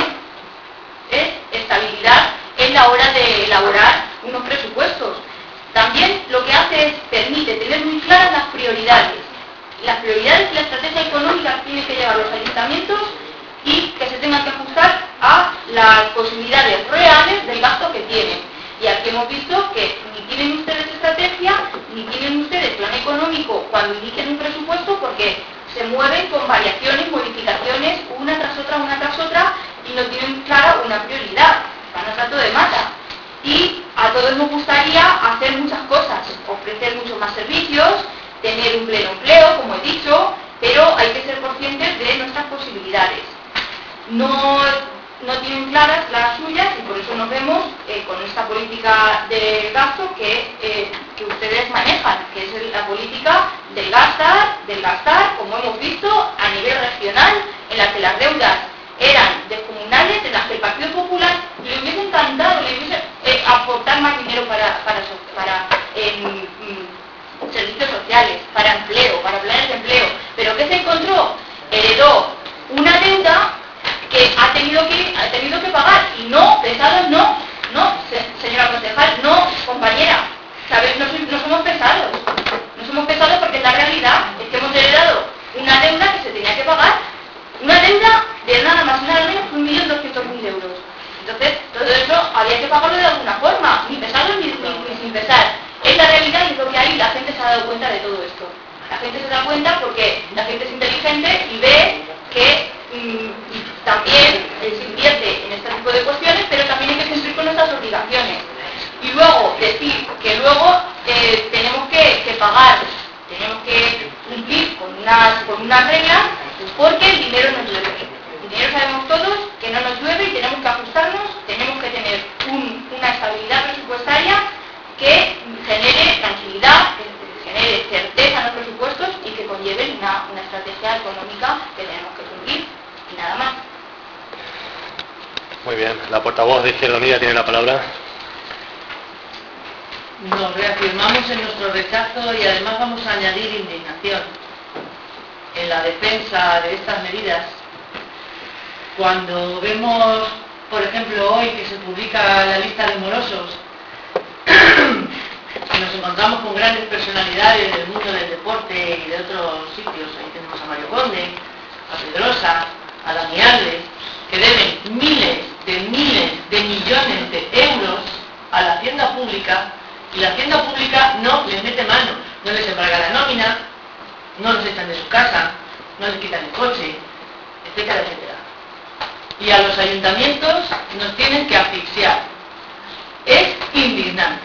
es estabilidad en la hora de elaborar unos presupuestos. También lo que hace es permite tener muy claras las prioridades. Las prioridades y la estrategia económica que tienen que llevar los ayuntamientos y que se tengan que ajustar a las posibilidades reales del gasto que tienen. Y aquí hemos visto que ni tienen ustedes estrategia, ni tienen ustedes plan económico cuando indiquen un presupuesto, porque se mueven con variaciones, modificaciones, una tras otra, y no tienen clara una prioridad. Van a salto de mata. Y a todos nos gustaría hacer muchas cosas, ofrecer muchos más servicios, tener un pleno empleo, como he dicho, pero hay que ser conscientes de nuestras posibilidades. No tienen claras las suyas y por eso nos vemos con esta política de gasto que ustedes manejan, que es la política del gastar, como hemos visto, a nivel regional, en la que las deudas eran descomunales, en las que el Partido Popular le hubiese encantado, le hubiese aportar más dinero para servicios sociales, para empleo, para planes de empleo. Pero ¿qué se encontró? Heredó una deuda que ha tenido que pagar, y no, pesados no, señora concejal, no, compañera, ¿sabes? No somos pesados porque la realidad es que hemos heredado una deuda que se tenía que pagar, una deuda de nada más y nada menos que 1.200.000 euros. Entonces, todo eso había que pagarlo de alguna forma, ni pesados ni sin pesar. Es la realidad y es lo que hay, y la gente se ha dado cuenta de todo esto. La gente se da cuenta porque la gente es inteligente y ve que también se invierte en este tipo de cuestiones, pero también hay que cumplir con nuestras obligaciones. Y luego decir que luego tenemos que pagar, tenemos que cumplir con unas reglas, porque el dinero nos llueve. El dinero sabemos todos que no nos llueve y tenemos que ajustarnos, tenemos que tener una estabilidad presupuestaria que genere tranquilidad, que genere certeza en los presupuestos y que conlleve una estrategia económica que tenemos que cumplir. Y nada más. Muy bien, la portavoz de Izquierda Unida tiene la palabra. Nos reafirmamos en nuestro rechazo y además vamos a añadir indignación en la defensa de estas medidas. Cuando vemos, por ejemplo, hoy que se publica la lista de morosos, nos encontramos con grandes personalidades del mundo del deporte y de otros sitios. Ahí tenemos a Mario Conde, a Pedrosa, a Dani Alves, que deben miles de millones de euros a la hacienda pública, y la hacienda pública no les mete mano, no les embarga la nómina, no los echan de su casa, no les quitan el coche, etcétera, etcétera. Y a los ayuntamientos nos tienen que asfixiar. Es indignante.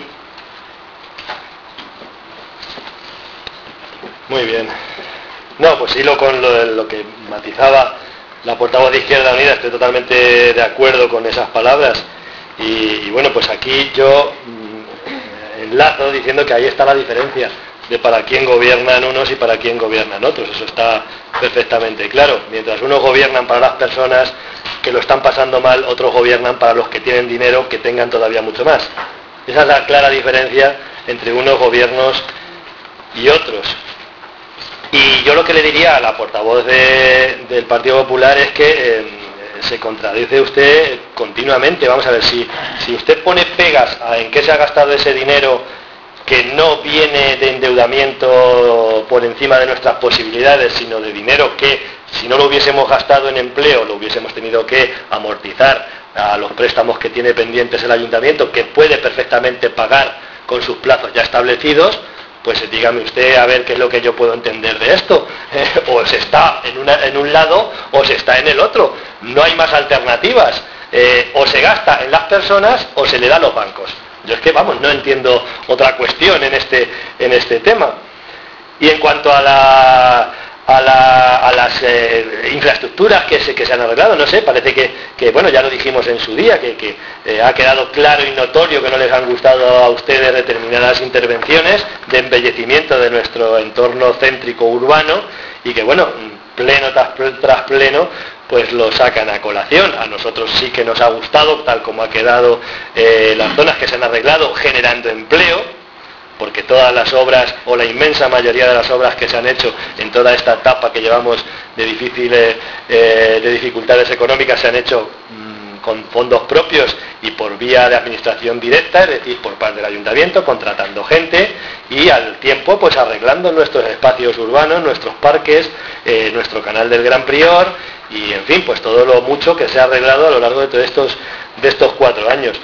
Muy bien. No, pues hilo con lo que matizaba la portavoz de Izquierda Unida, estoy totalmente de acuerdo con esas palabras. Y bueno, pues aquí yo enlazo diciendo que ahí está la diferencia de para quién gobiernan unos y para quién gobiernan otros. Eso está perfectamente claro. Mientras unos gobiernan para las personas que lo están pasando mal, otros gobiernan para los que tienen dinero, que tengan todavía mucho más. Esa es la clara diferencia entre unos gobiernos y otros. Y yo lo que le diría a la portavoz del Partido Popular es que se contradice usted continuamente. Vamos a ver, si usted pone pegas en qué se ha gastado ese dinero que no viene de endeudamiento por encima de nuestras posibilidades, sino de dinero que, si no lo hubiésemos gastado en empleo, lo hubiésemos tenido que amortizar a los préstamos que tiene pendientes el ayuntamiento, que puede perfectamente pagar con sus plazos ya establecidos, pues dígame usted a ver qué es lo que yo puedo entender de esto. O se está en un lado o se está en el otro. No hay más alternativas. O se gasta en las personas o se le da a los bancos. Yo es que, vamos, no entiendo otra cuestión en este tema. Y en cuanto a las infraestructuras que se han arreglado, no sé, parece que bueno, ya lo dijimos en su día, que ha quedado claro y notorio que no les han gustado a ustedes determinadas intervenciones de embellecimiento de nuestro entorno céntrico urbano, y que bueno, pleno tras pleno, pues lo sacan a colación. A nosotros sí que nos ha gustado, tal como ha quedado las zonas que se han arreglado, generando empleo, porque todas las obras, o la inmensa mayoría de las obras que se han hecho en toda esta etapa que llevamos de dificultades económicas, se han hecho con fondos propios y por vía de administración directa, es decir, por parte del ayuntamiento, contratando gente, y al tiempo pues arreglando nuestros espacios urbanos, nuestros parques, nuestro canal del Gran Prior, y en fin, pues todo lo mucho que se ha arreglado a lo largo de todos estos 4 años.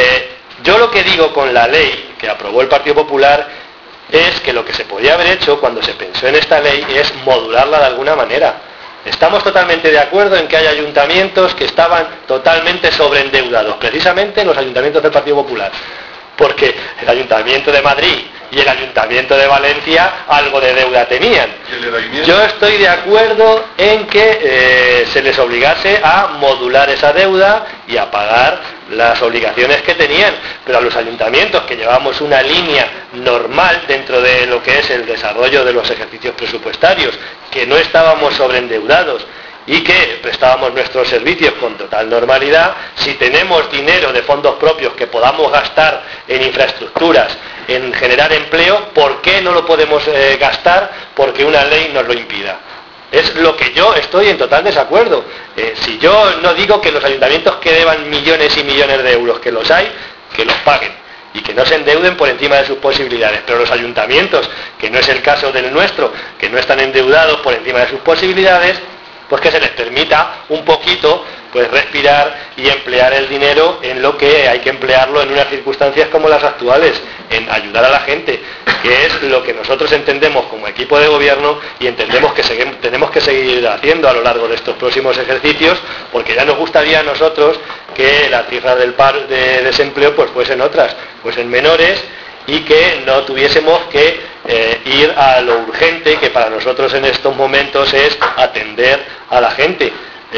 Yo lo que digo con la ley que aprobó el Partido Popular es que lo que se podía haber hecho cuando se pensó en esta ley es modularla de alguna manera. Estamos totalmente de acuerdo en que hay ayuntamientos que estaban totalmente sobreendeudados, precisamente los ayuntamientos del Partido Popular, porque el Ayuntamiento de Madrid y el Ayuntamiento de Valencia algo de deuda tenían. Yo estoy de acuerdo en que se les obligase a modular esa deuda y a pagar las obligaciones que tenían, pero a los ayuntamientos que llevamos una línea normal dentro de lo que es el desarrollo de los ejercicios presupuestarios, que no estábamos sobreendeudados y que prestábamos nuestros servicios con total normalidad, si tenemos dinero de fondos propios que podamos gastar en infraestructuras, en generar empleo, ¿por qué no lo podemos gastar porque una ley nos lo impida? Es lo que yo estoy en total desacuerdo. Si yo no digo que los ayuntamientos que deban millones y millones de euros, que los hay, que los paguen y que no se endeuden por encima de sus posibilidades, pero los ayuntamientos, que no es el caso del nuestro, que no están endeudados por encima de sus posibilidades, pues que se les permita un poquito pues respirar y emplear el dinero en lo que hay que emplearlo en unas circunstancias como las actuales, en ayudar a la gente, que es lo que nosotros entendemos como equipo de gobierno y entendemos que tenemos que seguir haciendo a lo largo de estos próximos ejercicios, porque ya nos gustaría a nosotros que las cifras del paro de desempleo pues fuesen otras, fuesen menores, y que no tuviésemos que ir a lo urgente, que para nosotros en estos momentos es atender a la gente.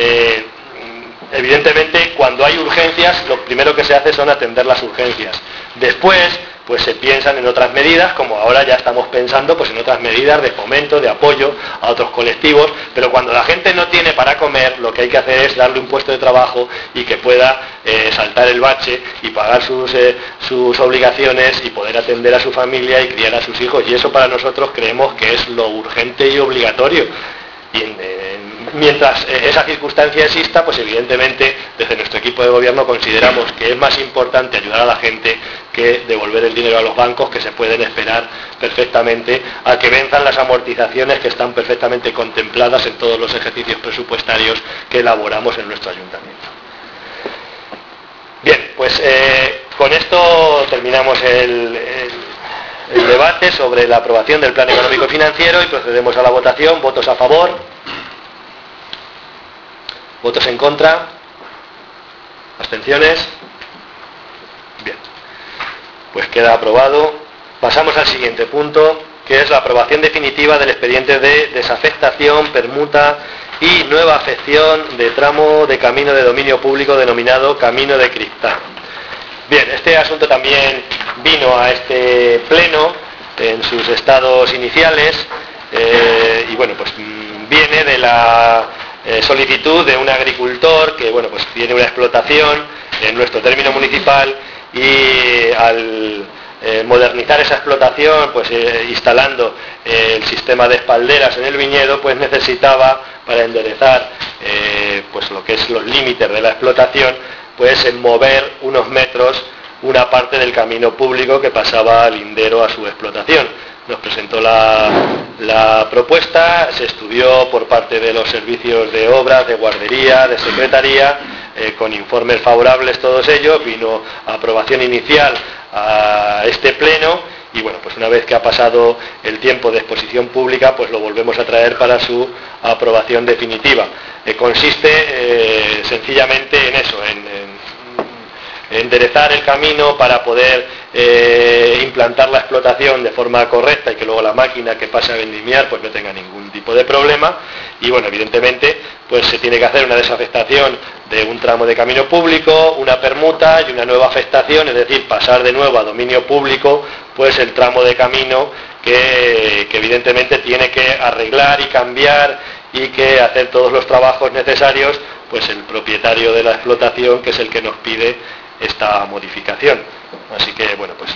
Evidentemente, cuando hay urgencias, lo primero que se hace son atender las urgencias. Después, pues se piensan en otras medidas, como ahora ya estamos pensando pues en otras medidas de fomento, de apoyo a otros colectivos, pero cuando la gente no tiene para comer, lo que hay que hacer es darle un puesto de trabajo y que pueda saltar el bache y pagar sus obligaciones y poder atender a su familia y criar a sus hijos, y eso para nosotros creemos que es lo urgente y obligatorio. Y mientras esa circunstancia exista, pues evidentemente desde nuestro equipo de gobierno consideramos que es más importante ayudar a la gente que devolver el dinero a los bancos, que se pueden esperar perfectamente a que venzan las amortizaciones que están perfectamente contempladas en todos los ejercicios presupuestarios que elaboramos en nuestro ayuntamiento. Bien, pues con esto terminamos el debate sobre la aprobación del Plan Económico y Financiero y procedemos a la votación. ¿Votos a favor? ¿Votos en contra? ¿Abstenciones? Bien, pues queda aprobado. Pasamos al siguiente punto, que es la aprobación definitiva del expediente de desafectación, permuta y nueva afección de tramo de camino de dominio público denominado Camino de Criptán. Bien, este asunto también vino a este pleno en sus estados iniciales y bueno, pues viene de la solicitud de un agricultor que bueno, pues tiene una explotación en nuestro término municipal y al modernizar esa explotación, pues instalando el sistema de espalderas en el viñedo, pues necesitaba, para enderezar pues lo que es los límites de la explotación, pues mover unos metros una parte del camino público que pasaba lindero a su explotación. Nos presentó la propuesta, se estudió por parte de los servicios de obras, de guardería, de secretaría, con informes favorables todos ellos, vino a aprobación inicial a este pleno y bueno, pues una vez que ha pasado el tiempo de exposición pública, pues lo volvemos a traer para su aprobación definitiva. Consiste sencillamente en eso, en enderezar el camino para poder implantar la explotación de forma correcta y que luego la máquina que pase a vendimiar pues no tenga ningún tipo de problema. Y bueno, evidentemente pues se tiene que hacer una desafectación de un tramo de camino público, una permuta y una nueva afectación, es decir, pasar de nuevo a dominio público pues el tramo de camino que evidentemente tiene que arreglar y cambiar y que hacer todos los trabajos necesarios pues el propietario de la explotación, que es el que nos pide esta modificación. Así que bueno, pues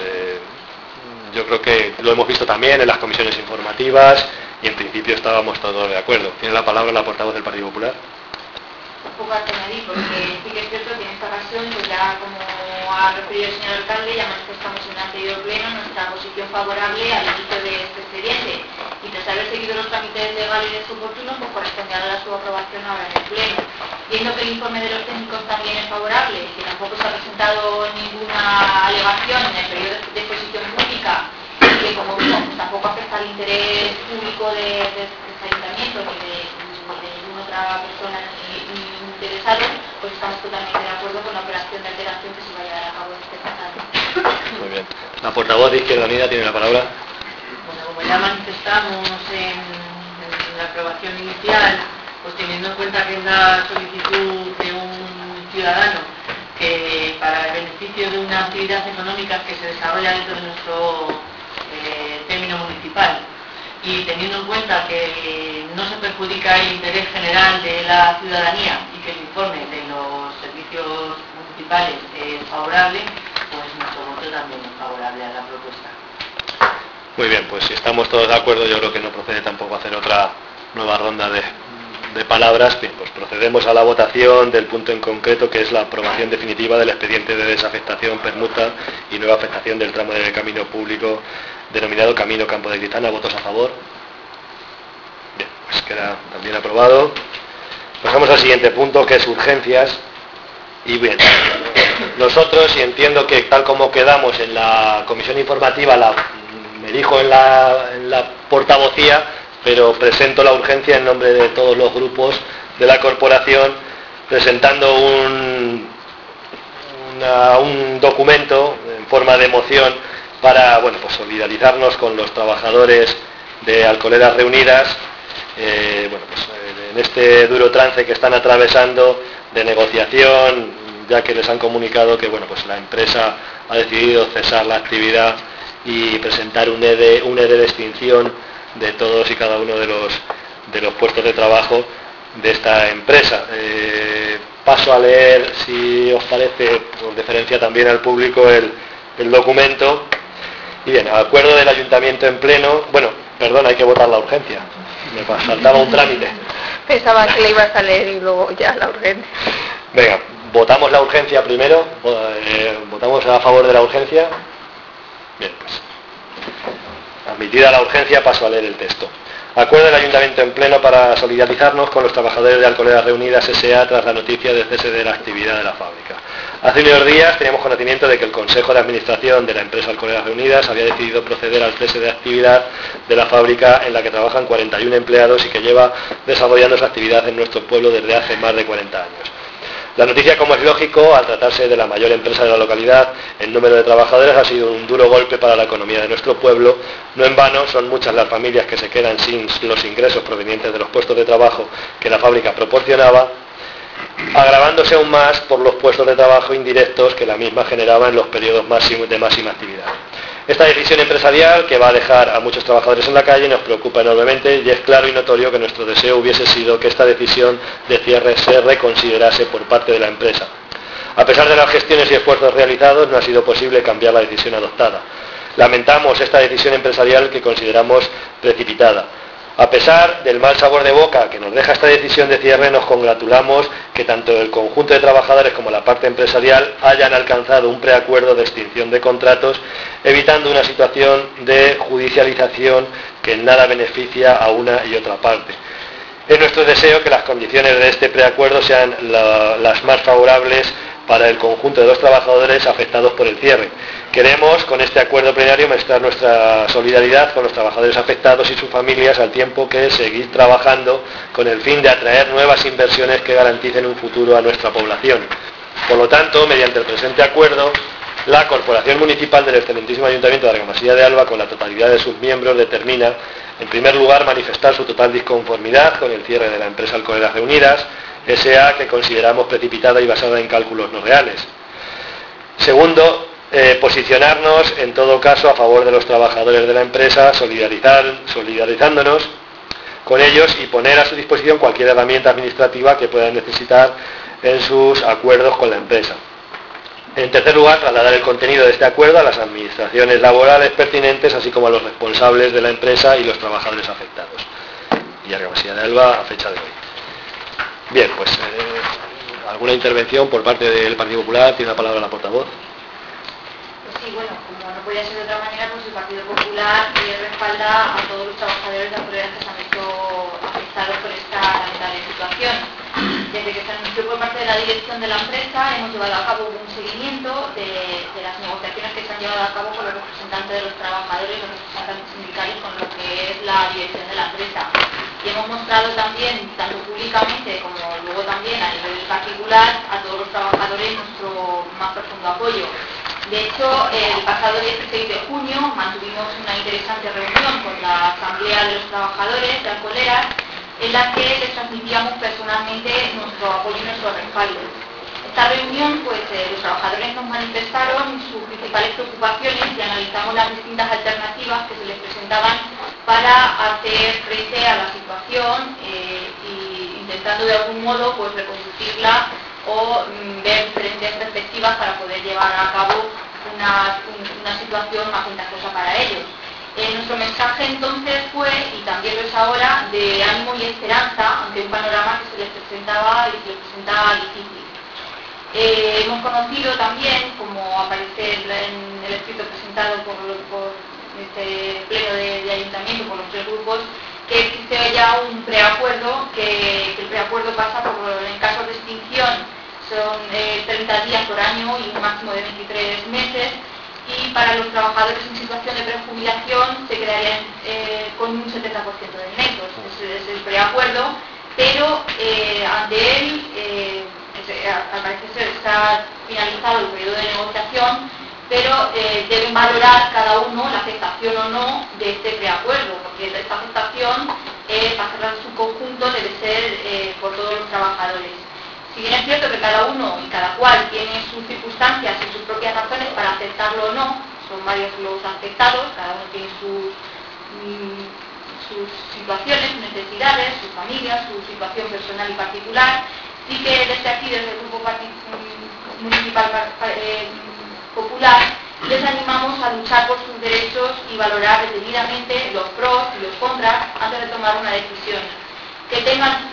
yo creo que lo hemos visto también en las comisiones informativas y en principio estábamos todos de acuerdo. Tiene la palabra la portavoz del Partido Popular. Un poco a añadir, porque sí que es cierto que en esta ocasión, pues ya como ha referido el señor alcalde, ya manifestamos en el anterior pleno nuestra posición favorable al inicio de este expediente y tras haber seguido los trámites legales oportunos, pues correspondía a su aprobación ahora en el pleno. Viendo que el informe de los técnicos también es favorable, que tampoco se ha presentado ninguna alegación en el periodo de exposición pública y que, como vimos, pues tampoco afecta al interés público de este ayuntamiento ni de ninguna otra persona interesado, pues estamos totalmente de acuerdo con la operación de alteración que se vaya a dar a cabo en este tratado. Muy bien. La portavoz de Izquierda Unida tiene la palabra. Bueno, como ya manifestamos en la aprobación inicial, pues teniendo en cuenta que es una solicitud de un ciudadano que para el beneficio de una actividad económica que se desarrolla dentro de nuestro término municipal, y teniendo en cuenta que no se perjudica el interés general de la ciudadanía y que el informe de los servicios municipales es favorable, pues nuestro voto también es favorable a la propuesta. Muy bien, pues si estamos todos de acuerdo, yo creo que no procede tampoco hacer otra nueva ronda de palabras. Bien, pues procedemos a la votación del punto en concreto, que es la aprobación definitiva del expediente de desafectación, permuta y nueva afectación del tramo de camino público denominado Camino Campo de Cristana. ¿Votos a favor? Bien, pues queda también aprobado. Pasamos al siguiente punto, que es urgencias. Y bien, nosotros, y entiendo que tal como quedamos en la comisión informativa, me dijo en la portavocía, pero presento la urgencia en nombre de todos los grupos de la corporación, presentando un documento en forma de moción para, bueno, pues solidarizarnos con los trabajadores de Alcoleras Reunidas, bueno, pues en este duro trance que están atravesando de negociación, ya que les han comunicado que, bueno, pues la empresa ha decidido cesar la actividad y presentar un ERE de extinción de todos y cada uno de los puestos de trabajo de esta empresa. Paso a leer, si os parece, por deferencia también al público, el documento. Y bien, acuerdo del ayuntamiento en pleno. Bueno, perdón, hay que votar la urgencia. Me faltaba un trámite. Pensaba que le ibas a leer y luego ya la urgencia. Venga, votamos la urgencia primero. Votamos a favor de la urgencia. Bien, pues admitida la urgencia, paso a leer el texto. Acuerdo del Ayuntamiento en pleno para solidarizarnos con los trabajadores de Alcoleras Reunidas S.A. tras la noticia del cese de la actividad de la fábrica. Hace unos días teníamos conocimiento de que el Consejo de Administración de la empresa Alcoleras Reunidas había decidido proceder al cese de actividad de la fábrica en la que trabajan 41 empleados y que lleva desarrollando esa actividad en nuestro pueblo desde hace más de 40 años. La noticia, como es lógico, al tratarse de la mayor empresa de la localidad, el número de trabajadores ha sido un duro golpe para la economía de nuestro pueblo. No en vano, son muchas las familias que se quedan sin los ingresos provenientes de los puestos de trabajo que la fábrica proporcionaba, agravándose aún más por los puestos de trabajo indirectos que la misma generaba en los periodos de máxima actividad. Esta decisión empresarial, que va a dejar a muchos trabajadores en la calle, nos preocupa enormemente y es claro y notorio que nuestro deseo hubiese sido que esta decisión de cierre se reconsiderase por parte de la empresa. A pesar de las gestiones y esfuerzos realizados, no ha sido posible cambiar la decisión adoptada. Lamentamos esta decisión empresarial que consideramos precipitada. A pesar del mal sabor de boca que nos deja esta decisión de cierre, nos congratulamos que tanto el conjunto de trabajadores como la parte empresarial hayan alcanzado un preacuerdo de extinción de contratos, evitando una situación de judicialización que en nada beneficia a una y otra parte. Es nuestro deseo que las condiciones de este preacuerdo sean las más favorables para el conjunto de los trabajadores afectados por el cierre. Queremos, con este acuerdo plenario, mostrar nuestra solidaridad con los trabajadores afectados y sus familias, al tiempo que seguir trabajando con el fin de atraer nuevas inversiones que garanticen un futuro a nuestra población. Por lo tanto, mediante el presente acuerdo, la Corporación Municipal del excelentísimo Ayuntamiento de Argamasilla de Alba, con la totalidad de sus miembros, determina, en primer lugar, manifestar su total disconformidad con el cierre de la empresa Alcoleras Reunidas, S.A., que consideramos precipitada y basada en cálculos no reales. Segundo, posicionarnos en todo caso a favor de los trabajadores de la empresa, solidarizándonos con ellos y poner a su disposición cualquier herramienta administrativa que puedan necesitar en sus acuerdos con la empresa. En tercer lugar, trasladar el contenido de este acuerdo a las administraciones laborales pertinentes, así como a los responsables de la empresa y los trabajadores afectados. Y Argamasilla de Alba a fecha de hoy. Bien, pues alguna intervención por parte del Partido Popular. Tiene la palabra la portavoz. Pues sí, bueno, como no podía ser de otra manera, pues el Partido Popular respalda a todos los trabajadores de Alcoleras que se han visto afectados por esta lamentable situación. Desde que se anunció por parte de la dirección de la empresa, hemos llevado a cabo un seguimiento de las negociaciones que se han llevado a cabo con los representantes de los trabajadores y los representantes sindicales con lo que es la dirección de la empresa. Y hemos mostrado también, tanto públicamente como luego también a nivel particular, a todos los trabajadores nuestro más profundo apoyo. De hecho, el pasado 16 de junio mantuvimos una interesante reunión con la Asamblea de los Trabajadores de Alcoleras, en la que les transmitíamos personalmente nuestro apoyo y nuestro respaldo. Esta reunión, pues los trabajadores nos manifestaron sus principales preocupaciones y analizamos las distintas alternativas que se les presentaban para hacer frente a la situación y intentando de algún modo pues reconducirla o ver diferentes perspectivas para poder llevar a cabo una situación más ventajosa para ellos. Nuestro mensaje entonces fue, y también lo es ahora, de ánimo y esperanza ante un panorama que se les presentaba y se les presentaba difícil. Hemos conocido también, como aparece en el escrito presentado por este pleno de ayuntamiento, por los tres grupos, que existe ya un preacuerdo, que el preacuerdo pasa por, en casos de extinción, son 30 días por año y un máximo de 23 meses, y para los trabajadores en situación de prejubilación se quedarían con un 70% de netos. Ese es el preacuerdo, pero ante él, al parecer está finalizado el periodo de negociación, pero deben valorar cada uno la aceptación o no de este preacuerdo, porque esta aceptación, para cerrar su conjunto, debe ser por todos los trabajadores. Si bien es cierto que cada uno y cada cual tiene sus circunstancias y sus propias razones para aceptarlo o no, son varios los afectados, cada uno tiene sus situaciones, sus necesidades, sus familias, su situación personal y particular, sí que desde aquí, desde el Grupo Municipal Popular, les animamos a luchar por sus derechos y valorar detenidamente los pros y los contras antes de tomar una decisión. Que tengan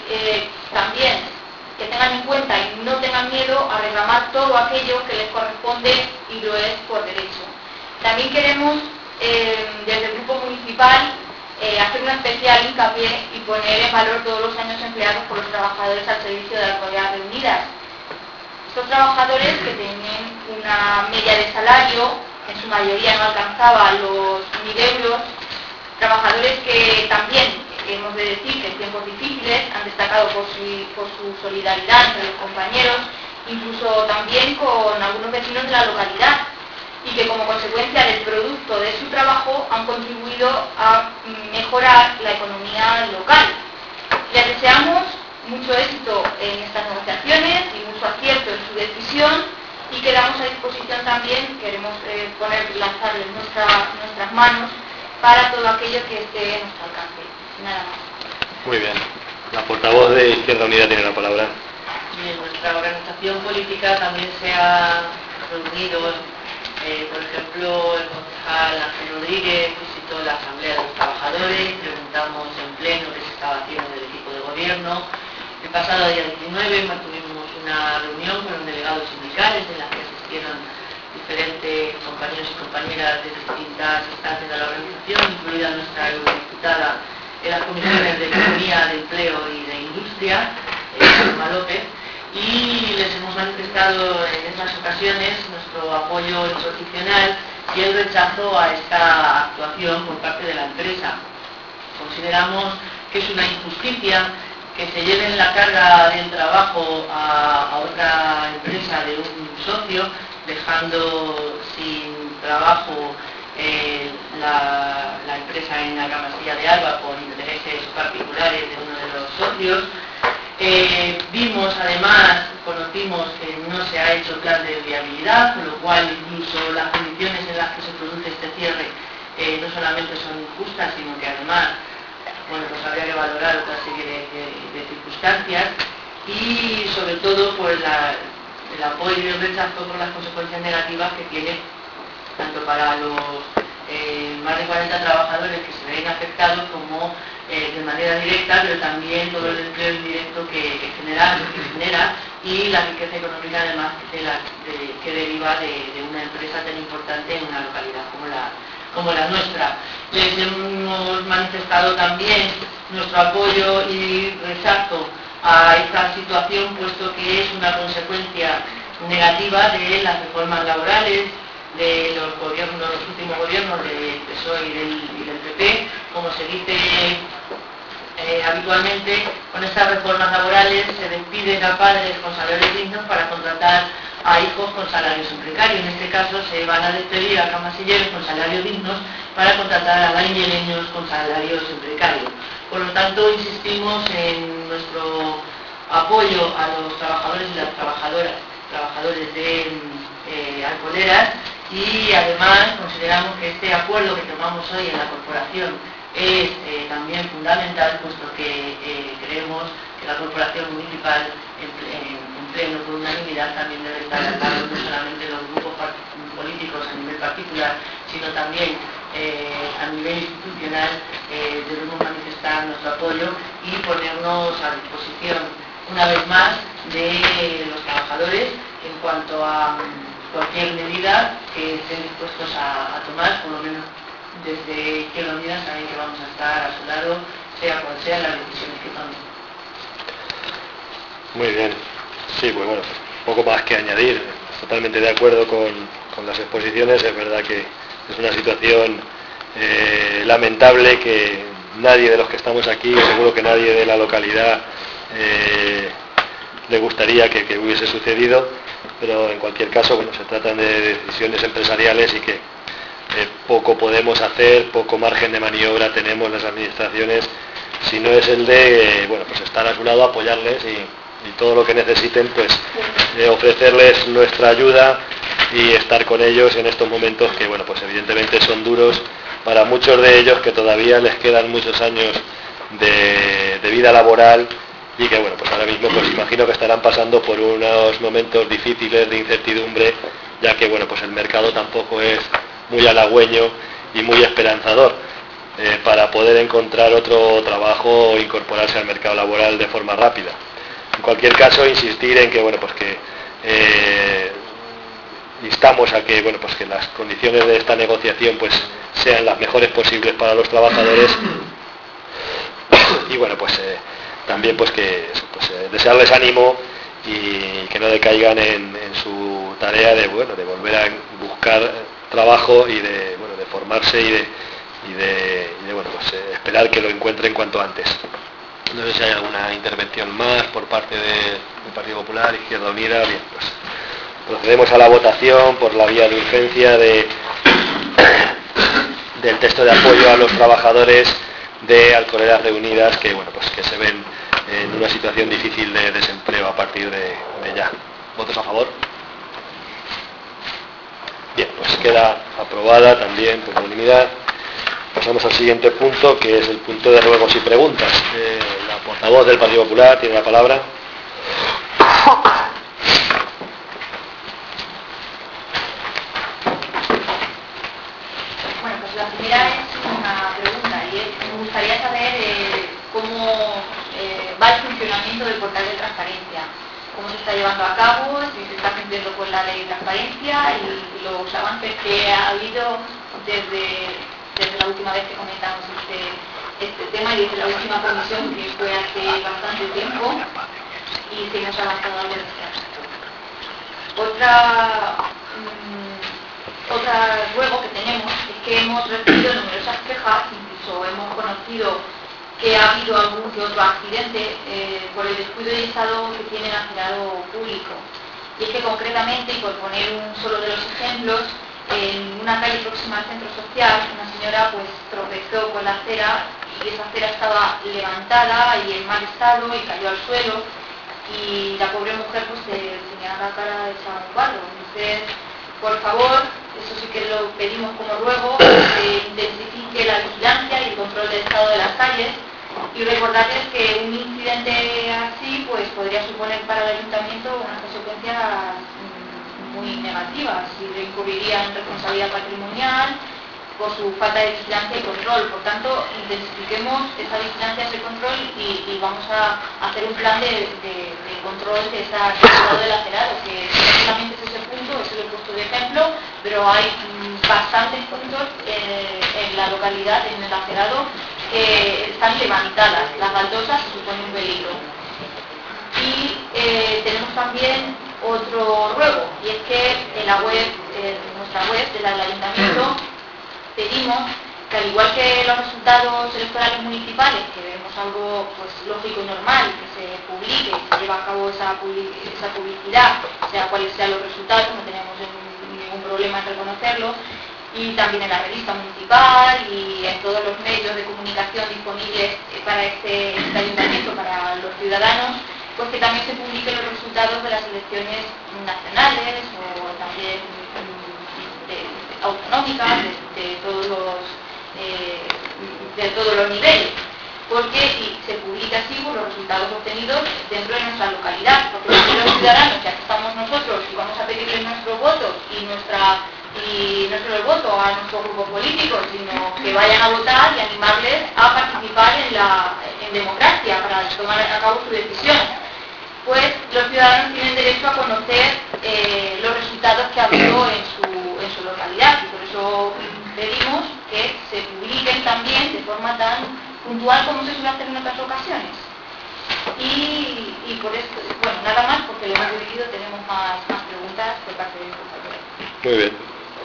que tengan en cuenta y no tengan miedo a reclamar todo aquello que les corresponde y lo es por derecho. También queremos, desde el Grupo Municipal, hacer una especial hincapié y poner en valor todos los años empleados por los trabajadores al servicio de Alcoleras Reunidas. Estos trabajadores, que tienen una media de salario, en su mayoría no alcanzaba los 1.000 euros, trabajadores que también, hemos de decir que en tiempos difíciles han destacado por su solidaridad entre los compañeros, incluso también con algunos vecinos de la localidad, y que como consecuencia del producto de su trabajo han contribuido a mejorar la economía local. Les deseamos mucho éxito en estas negociaciones y mucho acierto en su decisión, y quedamos a disposición también, queremos lanzarles nuestras manos para todo aquello que esté en nuestro alcance. Nada más. Muy bien. La portavoz de Izquierda Unida tiene la palabra. Bien, nuestra organización política también se ha reunido Por ejemplo, el concejal Ángel Rodríguez visitó la Asamblea de los Trabajadores, preguntamos en pleno qué se estaba haciendo del equipo de gobierno. El pasado día 19 mantuvimos una reunión con los delegados sindicales en la que asistieron diferentes compañeros y compañeras de distintas instancias de la organización, incluida nuestra eurodiputada en las comisiones de Economía, de Empleo y de Industria, Paloma López, y les hemos manifestado en esas ocasiones nuestro apoyo incondicional y el rechazo a esta actuación por parte de la empresa. Consideramos que es una injusticia que se lleven la carga del trabajo a otra empresa de un socio, dejando sin trabajo la empresa en la Masía de Alba por intereses particulares de uno de los socios. Vimos además, conocimos que no se ha hecho plan de viabilidad, con lo cual incluso las condiciones en las que se produce este cierre no solamente son injustas, sino que además pues habría que valorar otra serie de circunstancias, y sobre todo por el apoyo y el rechazo por las consecuencias negativas que tiene tanto para los más de 40 trabajadores que se ven afectados como de manera directa, pero también todo el empleo indirecto que genera y la riqueza económica además que deriva de una empresa tan importante en una localidad como la nuestra. Les hemos manifestado también nuestro apoyo y rechazo a esta situación, puesto que es una consecuencia negativa de las reformas laborales de los últimos gobiernos del PSOE y del PP. Como se dice habitualmente, con estas reformas laborales se despiden a padres con salarios dignos para contratar a hijos con salarios precarios. En este caso se van a despedir a camasilleros con salarios dignos para contratar a bañeleños con salarios precarios. Por lo tanto, insistimos en nuestro apoyo a los trabajadores y las trabajadores de alcoholeras, y además consideramos que este acuerdo que tomamos hoy en la corporación es también fundamental, puesto que creemos que la corporación municipal en pleno por unanimidad también debe estar de acuerdo, no solamente los grupos políticos a nivel particular, sino también a nivel institucional. Debemos manifestar nuestro apoyo y ponernos a disposición una vez más de los trabajadores en cuanto a cualquier medida que estén dispuestos a tomar. Por lo menos desde Izquierda Unida saben que vamos a estar a su lado, sea cual sea las decisiones que tomen. Muy bien. Sí, pues bueno, poco más que añadir. Totalmente de acuerdo con las exposiciones. Es verdad que es una situación lamentable que nadie de los que estamos aquí, seguro que nadie de la localidad le gustaría que hubiese sucedido, pero en cualquier caso, bueno, se tratan de decisiones empresariales y que poco podemos hacer, poco margen de maniobra tenemos las administraciones, si no es el de bueno, pues estar a su lado, apoyarles y todo lo que necesiten, pues ofrecerles nuestra ayuda y estar con ellos en estos momentos que, bueno, pues evidentemente son duros para muchos de ellos, que todavía les quedan muchos años de vida laboral, y que, bueno, pues ahora mismo pues imagino que estarán pasando por unos momentos difíciles de incertidumbre, ya que, bueno, pues el mercado tampoco es muy halagüeño y muy esperanzador para poder encontrar otro trabajo o incorporarse al mercado laboral de forma rápida. En cualquier caso, insistir en que, bueno, pues que instamos a que, bueno, pues que las condiciones de esta negociación pues sean las mejores posibles para los trabajadores, y bueno, pues también pues que desearles ánimo y que no decaigan en su tarea de, bueno, de volver a buscar trabajo y de, bueno, de formarse y de bueno, pues esperar que lo encuentren cuanto antes. No sé si hay alguna intervención más por parte del Partido Popular, Izquierda Unida. Bien, pues procedemos a la votación por la vía de urgencia del texto de apoyo a los trabajadores de Alcoholeras Reunidas que, bueno, pues que se ven en una situación difícil de desempleo a partir de ya. ¿Votos a favor? Bien, pues queda aprobada también por unanimidad. Pasamos al siguiente punto, que es el punto de ruegos y preguntas. La portavoz del Partido Popular tiene la palabra. va el funcionamiento del portal de transparencia, cómo se está llevando a cabo, si se está cumpliendo con la ley de transparencia y los avances que ha habido desde la última vez que comentamos este tema y desde la última comisión, que fue hace bastante tiempo, y si hemos avanzado algo en este aspecto. Otra ruego que tenemos es que hemos recibido numerosas quejas, incluso hemos conocido que ha habido algún que otro accidente por el descuido y estado que tiene el acerado público. Y es que concretamente, y por poner un solo de los ejemplos, en una calle próxima al centro social, una señora pues tropezó con la acera y esa acera estaba levantada y en mal estado y cayó al suelo y la pobre mujer pues tenía la cara hecha un barro. Entonces, por favor, eso sí que lo pedimos como ruego, que se intensifique la vigilancia y el control del estado de las calles y recordarles que un incidente así pues podría suponer para el ayuntamiento unas consecuencias muy negativas y incurriría en responsabilidad patrimonial por su falta de vigilancia y control. Por tanto, intensifiquemos esa vigilancia, ese control y vamos a hacer un plan de control de ese estado del acerado, que no solamente es ese punto, ese lo he puesto de ejemplo, pero hay bastantes puntos en la localidad, en el acerado, que están levantadas. Las baldosas suponen un peligro. Y tenemos también otro ruego, y es que en la web, nuestra web del ayuntamiento, pedimos que al igual que los resultados electorales municipales, que vemos algo pues lógico y normal, que se publique, se lleve a cabo esa publicidad, sea cuáles sean los resultados, no tenemos ningún problema en reconocerlo, y también en la revista municipal y en todos los medios de comunicación disponibles para este ayuntamiento, para los ciudadanos, pues que también se publiquen los resultados de las elecciones nacionales o también autonómicas de todos los niveles, porque si se publica así pues, los resultados obtenidos dentro de nuestra localidad, porque los ciudadanos, ya que estamos nosotros y vamos a pedirles nuestros votos y no solo el voto a nuestro grupo político, sino que vayan a votar y animarles a participar en democracia para tomar a cabo su decisión, pues los ciudadanos tienen derecho a conocer los resultados que ha habido en su localidad, y por eso pedimos que se publiquen también de forma tan puntual como se suele hacer en otras ocasiones. Y por esto, bueno, nada más, porque lo hemos dividido, tenemos más preguntas por parte de mi compañero. Muy bien.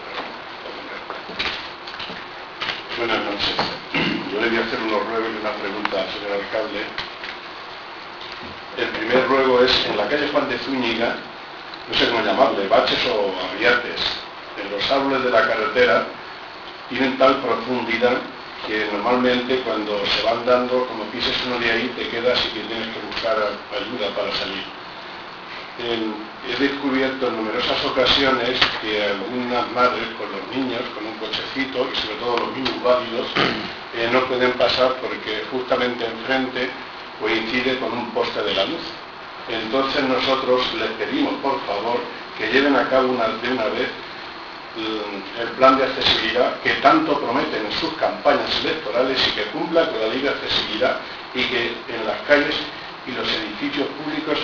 Buenas noches. Yo le voy a hacer unos ruegos y una pregunta al señor alcalde. El primer ruego es, en la calle Juan de Zúñiga, no sé cómo llamarle, baches o arriates, en los árboles de la carretera tienen tal profundidad que normalmente cuando se van dando, como pises uno de ahí, te quedas y que tienes que buscar ayuda para salir. He descubierto en numerosas ocasiones que algunas madres con los niños, con un cochecito, y sobre todo los niños válidos, no pueden pasar porque justamente enfrente coincide con un poste de la luz. Entonces nosotros les pedimos, por favor, que lleven a cabo de una vez el plan de accesibilidad que tanto prometen en sus campañas electorales y que cumpla con la ley de accesibilidad y que en las calles y los edificios públicos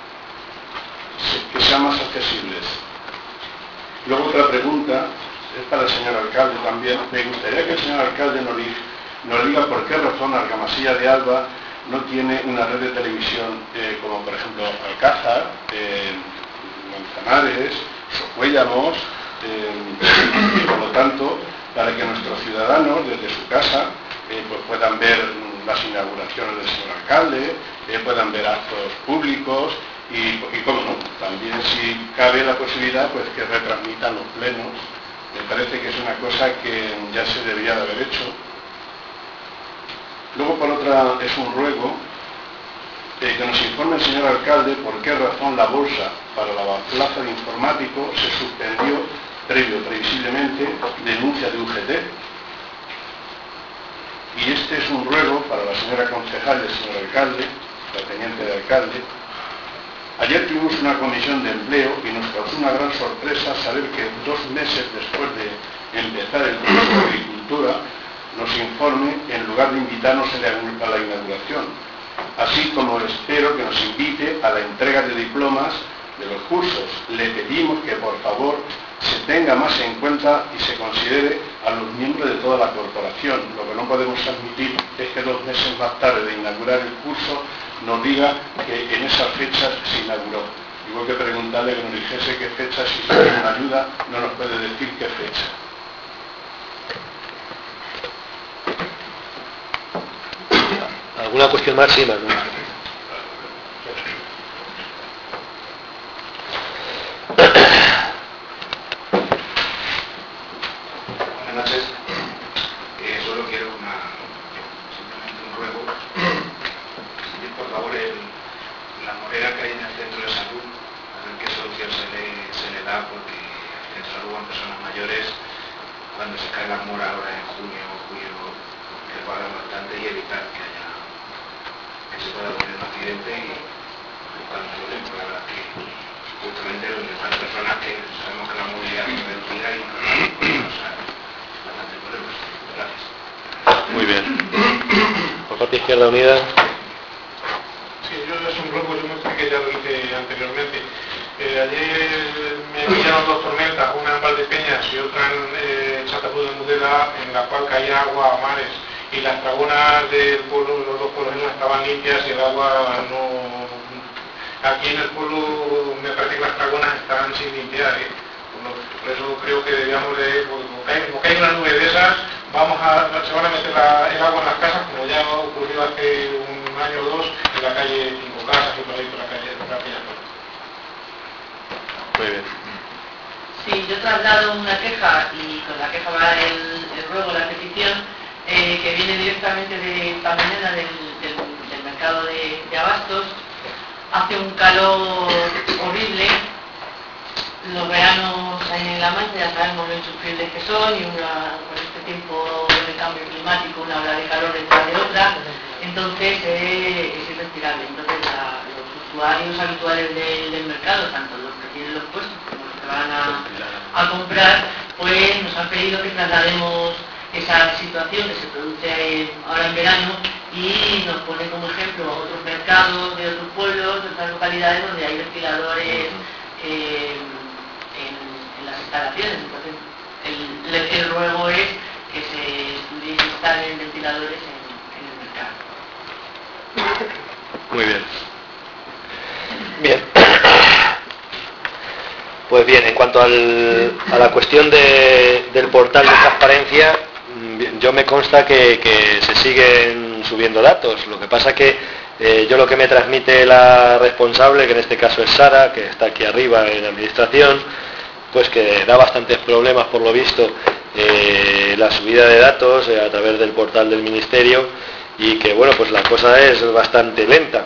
que sean más accesibles. Luego otra pregunta es para el señor alcalde también. Me gustaría que el señor alcalde nos diga por qué razón Argamasilla de Alba no tiene una red de televisión como por ejemplo Alcázar, Manzanares, Socuéllamos, y por lo tanto para que nuestros ciudadanos desde su casa pues puedan ver las inauguraciones del señor alcalde, puedan ver actos públicos y cómo no, también si cabe la posibilidad pues que retransmitan los plenos. Me parece que es una cosa que ya se debería de haber hecho. Luego por otra es un ruego que nos informe el señor alcalde por qué razón la bolsa para la plaza de informático se suspendió previsiblemente denuncia de UGT. Y este es un ruego para la señora concejal y el señor alcalde, la teniente de alcalde. Ayer tuvimos una comisión de empleo y nos causó una gran sorpresa saber que 2 meses después de empezar el curso de agricultura nos informe, en lugar de invitarnos a la inauguración, así como espero que nos invite a la entrega de diplomas de los cursos. Le pedimos que por favor se tenga más en cuenta y se considere a los miembros de toda la corporación. Lo que no podemos admitir es que 2 meses más tarde de inaugurar el curso nos diga que en esas fechas se inauguró. Igual que preguntarle que nos dijese qué fecha, si se tiene una ayuda, no nos puede decir qué fecha. ¿Alguna cuestión más? Sí, Manuel. Buenas noches. Solo quiero simplemente un ruego. Pedir por favor la morera que hay en el centro de salud, a ver qué solución se le da, porque el centro de salud en personas mayores, cuando se cae la mora ahora en junio o julio, resbala bastante y evitar que se pueda ocurrir un accidente y buscar un problema, porque la verdad que justamente las personas que sabemos que la movilidad es reducida y podemos bastante problemas. Gracias. Muy bien. Por parte Izquierda Unida. Sí, yo es un grupo, yo me expliqué, ya lo hice anteriormente. Ayer me pillaron 2 tormentas, una en Valdepeñas y otra en Santa Cruz de Mudela, en la cual caía agua a mares. Y las dragonas del pueblo, los 2 pueblos estaban limpias y el agua no... Aquí en el pueblo me parece que las dragonas están sin limpiar. Por eso creo que debíamos de, como cae una nube de esas, se van a meter el agua en las casas, como ya ocurrió hace un año o 2 en la calle 5 Casas y por ahí por la calle por aquella zona. Muy bien. Sí, yo traslado una queja y con la queja va el ruego, la petición, que viene directamente de esta mañana del mercado de abastos. Hace un calor horrible, los veranos en La Mancha ya sabemos lo insufribles que son y con este tiempo de cambio climático, una ola de calor detrás de otra, entonces es irrespirable. Entonces los usuarios habituales del mercado, tanto los que tienen los puestos como los que van a comprar, pues nos han pedido que traslademos esa situación que se produce ahora en verano y nos pone como ejemplo otros mercados de otros pueblos, de otras localidades donde hay ventiladores en las instalaciones. Entonces el ruego es que se estudie y instalen ventiladores en el mercado. Muy bien. Bien. Pues bien, en cuanto a la cuestión del portal de transparencia, yo me consta que se siguen subiendo datos. Lo que pasa que yo lo que me transmite la responsable, que en este caso es Sara, que está aquí arriba en administración, pues que da bastantes problemas por lo visto la subida de datos a través del portal del ministerio y que bueno, pues la cosa es bastante lenta.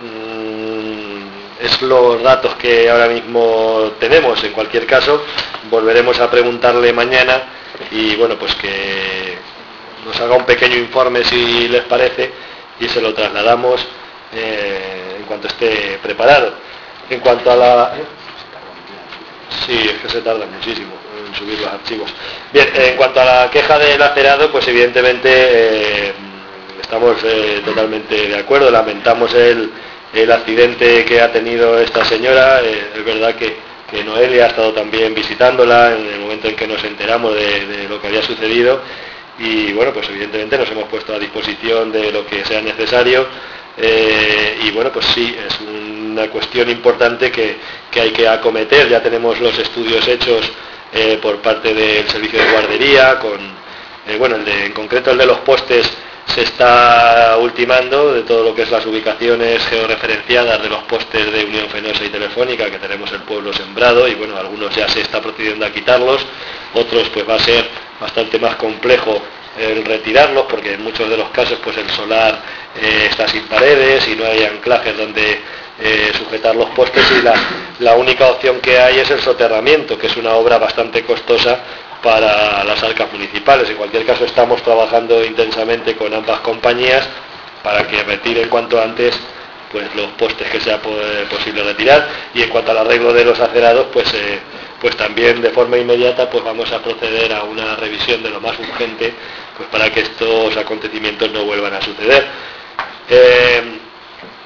Es los datos que ahora mismo tenemos. En cualquier caso, volveremos a preguntarle mañana y bueno, pues que nos haga un pequeño informe si les parece y se lo trasladamos en cuanto esté preparado. En cuanto a la... Sí, es que se tarda muchísimo en subir los archivos. Bien, en cuanto a la queja del acerado, pues evidentemente estamos totalmente de acuerdo, lamentamos el accidente que ha tenido esta señora. Es verdad que Noelia ha estado también visitándola en el momento en que nos enteramos de lo que había sucedido y bueno, pues evidentemente nos hemos puesto a disposición de lo que sea necesario y bueno, pues sí, es una cuestión importante que hay que acometer. Ya tenemos los estudios hechos por parte del servicio de guardería, bueno, en concreto el de los postes se está ultimando de todo lo que es las ubicaciones georreferenciadas de los postes de Unión Fenosa y Telefónica, que tenemos el pueblo sembrado y bueno, algunos ya se está procediendo a quitarlos, otros pues va a ser bastante más complejo el retirarlos porque en muchos de los casos pues el solar está sin paredes y no hay anclajes donde sujetar los postes y la única opción que hay es el soterramiento, que es una obra bastante costosa para las arcas municipales. En cualquier caso estamos trabajando intensamente con ambas compañías para que retiren cuanto antes pues los postes que sea posible retirar y en cuanto al arreglo de los acerados pues también de forma inmediata pues vamos a proceder a una revisión de lo más urgente pues para que estos acontecimientos no vuelvan a suceder.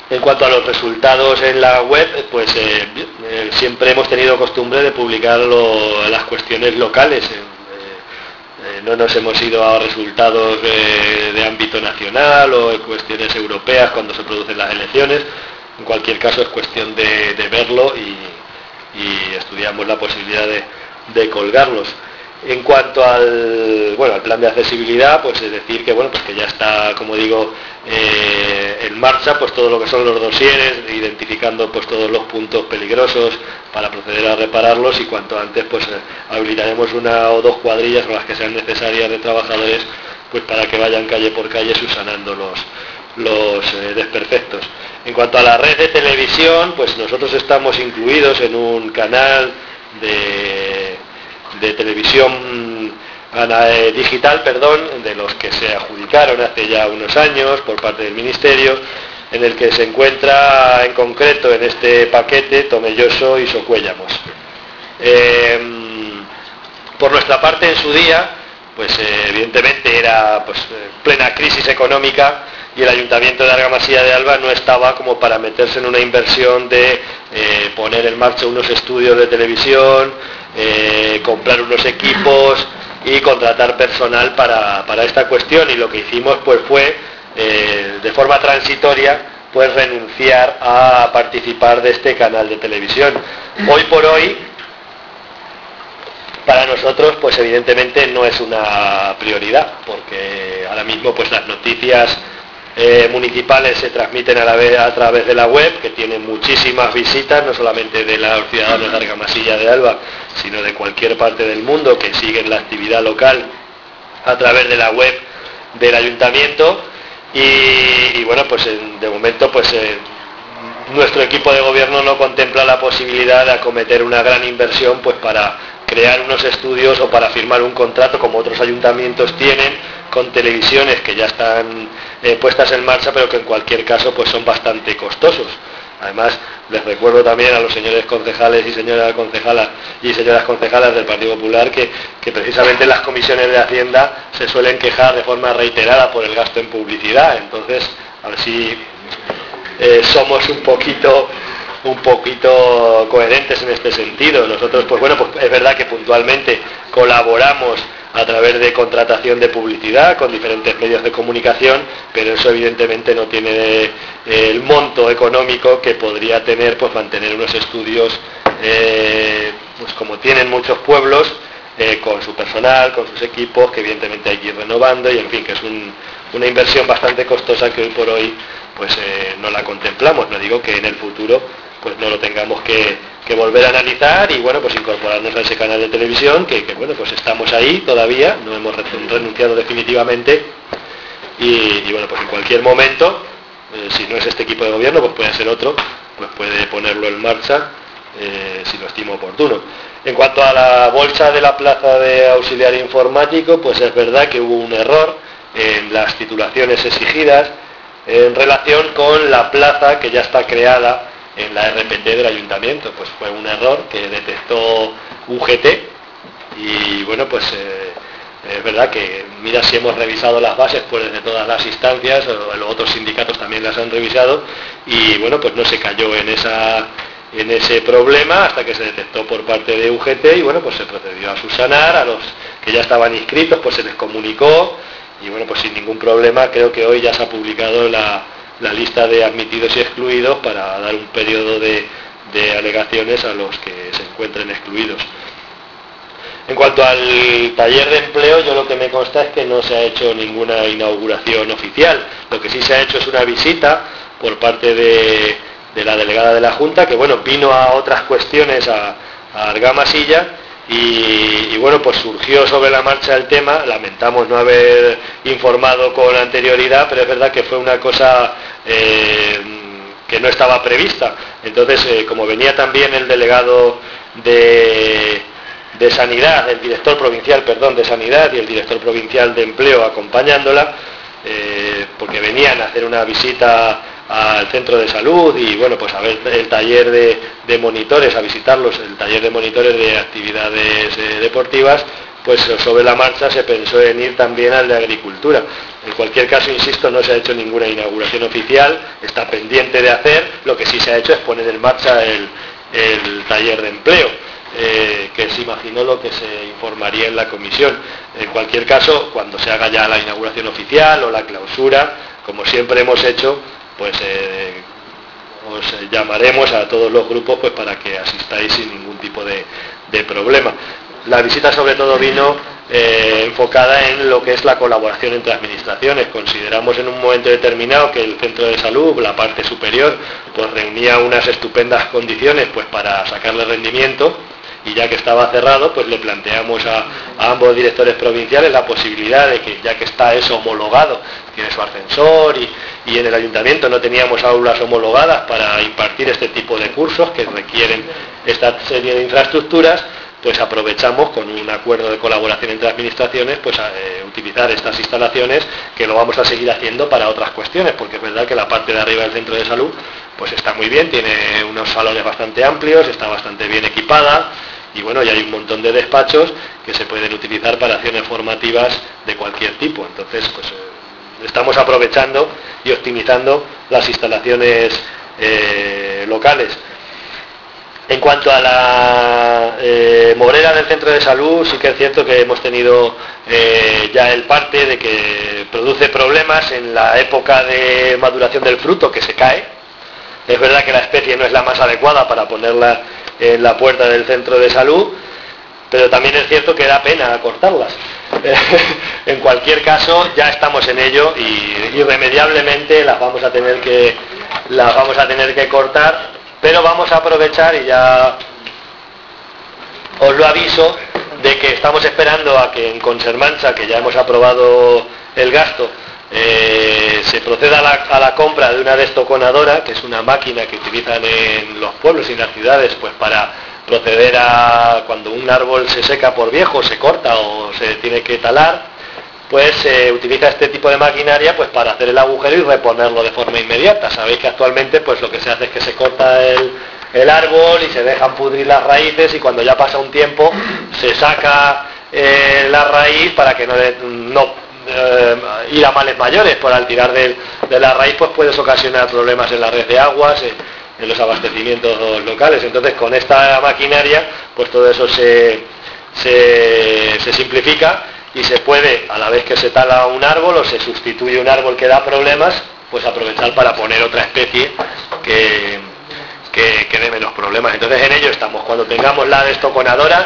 En cuanto a los resultados en la web, pues siempre hemos tenido costumbre de publicar las cuestiones locales. No nos hemos ido a resultados de ámbito nacional o cuestiones europeas cuando se producen las elecciones. En cualquier caso es cuestión de verlo y estudiamos la posibilidad de colgarlos. En cuanto al plan de accesibilidad, pues es decir que pues que ya está, como digo, en marcha pues todo lo que son los dosieres, identificando pues todos los puntos peligrosos para proceder a repararlos, y cuanto antes pues habilitaremos una o dos cuadrillas con las que sean necesarias de trabajadores pues para que vayan calle por calle subsanando los desperfectos. En cuanto a la red de televisión, pues nosotros estamos incluidos en un canal de televisión digital, de los que se adjudicaron hace ya unos años por parte del Ministerio, en el que se encuentra en concreto en este paquete Tomelloso y Socuéllamos. Por nuestra parte, en su día, pues evidentemente era plena crisis económica, y el Ayuntamiento de Argamasilla de Alba no estaba como para meterse en una inversión de poner en marcha unos estudios de televisión, comprar unos equipos y contratar personal para esta cuestión, y lo que hicimos pues fue de forma transitoria pues renunciar a participar de este canal de televisión. Hoy por hoy para nosotros pues evidentemente no es una prioridad, porque ahora mismo pues las noticias municipales se transmiten a través de la web, que tiene muchísimas visitas, no solamente de los ciudadanos de Argamasilla de Alba, sino de cualquier parte del mundo que siguen la actividad local a través de la web del ayuntamiento. Y bueno, pues de momento pues nuestro equipo de gobierno no contempla la posibilidad de acometer una gran inversión pues para crear unos estudios o para firmar un contrato, como otros ayuntamientos tienen, con televisiones que ya están puestas en marcha, pero que en cualquier caso pues son bastante costosos. Además, les recuerdo también a los señores concejales y señoras concejalas del Partido Popular que precisamente en las comisiones de Hacienda se suelen quejar de forma reiterada por el gasto en publicidad. Entonces, a ver si somos un poquito coherentes en este sentido. Nosotros, pues es verdad que puntualmente colaboramos a través de contratación de publicidad con diferentes medios de comunicación, pero eso evidentemente no tiene el monto económico que podría tener pues mantener unos estudios pues como tienen muchos pueblos, con su personal, con sus equipos, que evidentemente hay que ir renovando, y en fin, que es una inversión bastante costosa que hoy por hoy pues no la contemplamos. No digo que en el futuro pues no lo tengamos que volver a analizar y pues incorporarnos a ese canal de televisión que pues estamos ahí todavía, no hemos renunciado definitivamente, y pues en cualquier momento, si no es este equipo de gobierno, pues puede ser otro, pues puede ponerlo en marcha si lo estima oportuno. En cuanto a la bolsa de la plaza de auxiliar informático, pues es verdad que hubo un error en las titulaciones exigidas en relación con la plaza que ya está creada en la RPT del ayuntamiento. Pues fue un error que detectó UGT, y pues es verdad que mira si hemos revisado las bases pues desde todas las instancias, o los otros sindicatos también las han revisado, y pues no se cayó en ese problema hasta que se detectó por parte de UGT, y pues se procedió a subsanar. A los que ya estaban inscritos pues se les comunicó, y pues sin ningún problema. Creo que hoy ya se ha publicado la lista de admitidos y excluidos para dar un periodo de alegaciones a los que se encuentren excluidos. En cuanto al taller de empleo, yo lo que me consta es que no se ha hecho ninguna inauguración oficial. Lo que sí se ha hecho es una visita por parte de la delegada de la Junta, que vino a otras cuestiones a Argamasilla, y pues surgió sobre la marcha el tema. Lamentamos no haber informado con anterioridad, pero es verdad que fue una cosa que no estaba prevista. Entonces, como venía también el delegado de Sanidad, el director provincial, de Sanidad, y el director provincial de Empleo acompañándola, porque venían a hacer una visita al centro de salud y pues a ver el taller de monitores, a visitarlos, el taller de monitores de actividades deportivas, pues sobre la marcha se pensó en ir también al de agricultura. En cualquier caso, insisto, no se ha hecho ninguna inauguración oficial, está pendiente de hacer, lo que sí se ha hecho es poner en marcha el taller de empleo, que se imaginó lo que se informaría en la comisión. En cualquier caso, cuando se haga ya la inauguración oficial o la clausura, como siempre hemos hecho, pues os llamaremos a todos los grupos pues para que asistáis sin ningún tipo de problema. La visita sobre todo vino enfocada en lo que es la colaboración entre administraciones. Consideramos en un momento determinado que el centro de salud, la parte superior, pues reunía unas estupendas condiciones pues para sacarle rendimiento, y ya que estaba cerrado, pues le planteamos a ambos directores provinciales la posibilidad de que, ya que está eso homologado, tiene su ascensor y en el ayuntamiento no teníamos aulas homologadas para impartir este tipo de cursos que requieren esta serie de infraestructuras, pues aprovechamos con un acuerdo de colaboración entre administraciones, pues utilizar estas instalaciones, que lo vamos a seguir haciendo para otras cuestiones, porque es verdad que la parte de arriba del centro de salud pues está muy bien, tiene unos salones bastante amplios, está bastante bien equipada, y bueno, ya hay un montón de despachos que se pueden utilizar para acciones formativas de cualquier tipo. Entonces, pues estamos aprovechando y optimizando las instalaciones locales. En cuanto a la morera del centro de salud, sí que es cierto que hemos tenido ya el parte de que produce problemas en la época de maduración del fruto, que se cae. Es verdad que la especie no es la más adecuada para ponerla en la puerta del centro de salud, pero también es cierto que da pena cortarlas. En cualquier caso, ya estamos en ello y irremediablemente las vamos a tener que cortar, pero vamos a aprovechar, y ya os lo aviso, de que estamos esperando a que en Consermancha, que ya hemos aprobado el gasto, se proceda a la compra de una destoconadora, que es una máquina que utilizan en los pueblos y en las ciudades pues para proceder a, cuando un árbol se seca por viejo, se corta o se tiene que talar, pues se utiliza este tipo de maquinaria pues para hacer el agujero y reponerlo de forma inmediata. Sabéis que actualmente pues lo que se hace es que se corta el árbol y se dejan pudrir las raíces, y cuando ya pasa un tiempo se saca la raíz para que no ir a males mayores, por al tirar de la raíz pues puedes ocasionar problemas en la red de aguas, en los abastecimientos locales. Entonces con esta maquinaria pues todo eso se simplifica, y se puede, a la vez que se tala un árbol o se sustituye un árbol que da problemas, pues aprovechar para poner otra especie que dé menos problemas. Entonces en ello estamos. Cuando tengamos la destoconadora,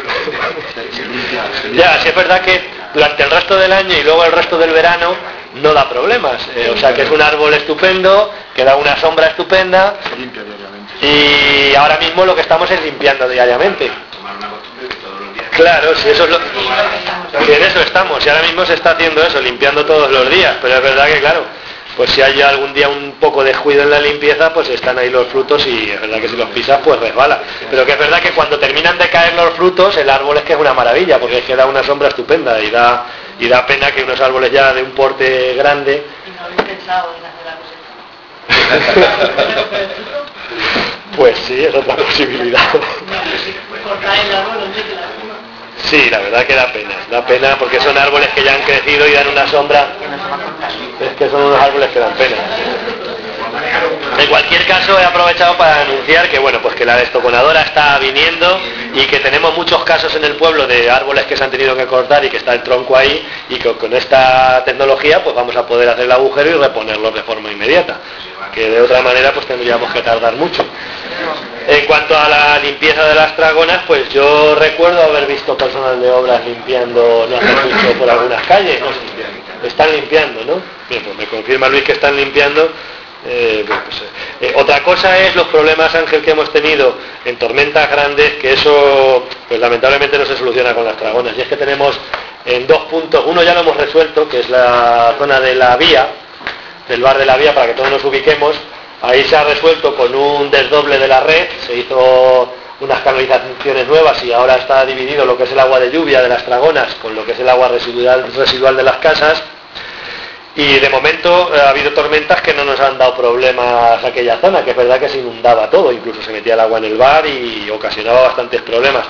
ya, si es verdad que durante el resto del año y luego el resto del verano no da problemas, o sea que es un árbol estupendo, que da una sombra estupenda, y ahora mismo lo que estamos es limpiando diariamente. Claro, si eso es lo... en eso estamos, y ahora mismo se está haciendo eso, limpiando todos los días, pero es verdad que claro, pues si hay algún día un poco de descuido en la limpieza, pues están ahí los frutos, y es verdad que si los pisas pues resbala. Pero que es verdad que cuando terminan de caer los frutos, el árbol es que es una maravilla, porque es que da una sombra estupenda, y da pena que unos árboles ya de un porte grande... ¿Y no habéis pensado en hacer la cosecha? Pues sí, es otra posibilidad. Cortar el árbol, Sí, la verdad que da pena porque son árboles que ya han crecido y dan una sombra. Es que son unos árboles que dan pena. En cualquier caso, he aprovechado para anunciar que bueno, pues que la destoconadora está viniendo, y que tenemos muchos casos en el pueblo de árboles que se han tenido que cortar y que está el tronco ahí, y que con esta tecnología pues vamos a poder hacer el agujero y reponerlos de forma inmediata, que de otra manera pues tendríamos que tardar mucho. En cuanto a la limpieza de las tragonas, pues yo recuerdo haber visto personal de obras limpiando no hace mucho por algunas calles. Están limpiando, ¿no? Bien, pues me confirma Luis que están limpiando. Otra cosa es los problemas, Ángel, que hemos tenido en tormentas grandes, que eso pues lamentablemente no se soluciona con las tragonas, y es que tenemos en 2 puntos, uno ya lo hemos resuelto, que es la zona de la vía, del bar de la vía, para que todos nos ubiquemos. Ahí se ha resuelto con un desdoble de la red, se hizo unas canalizaciones nuevas, y ahora está dividido lo que es el agua de lluvia de las tragonas con lo que es el agua residual de las casas. Y de momento ha habido tormentas que no nos han dado problemas aquella zona, que es verdad que se inundaba todo, incluso se metía el agua en el bar y ocasionaba bastantes problemas.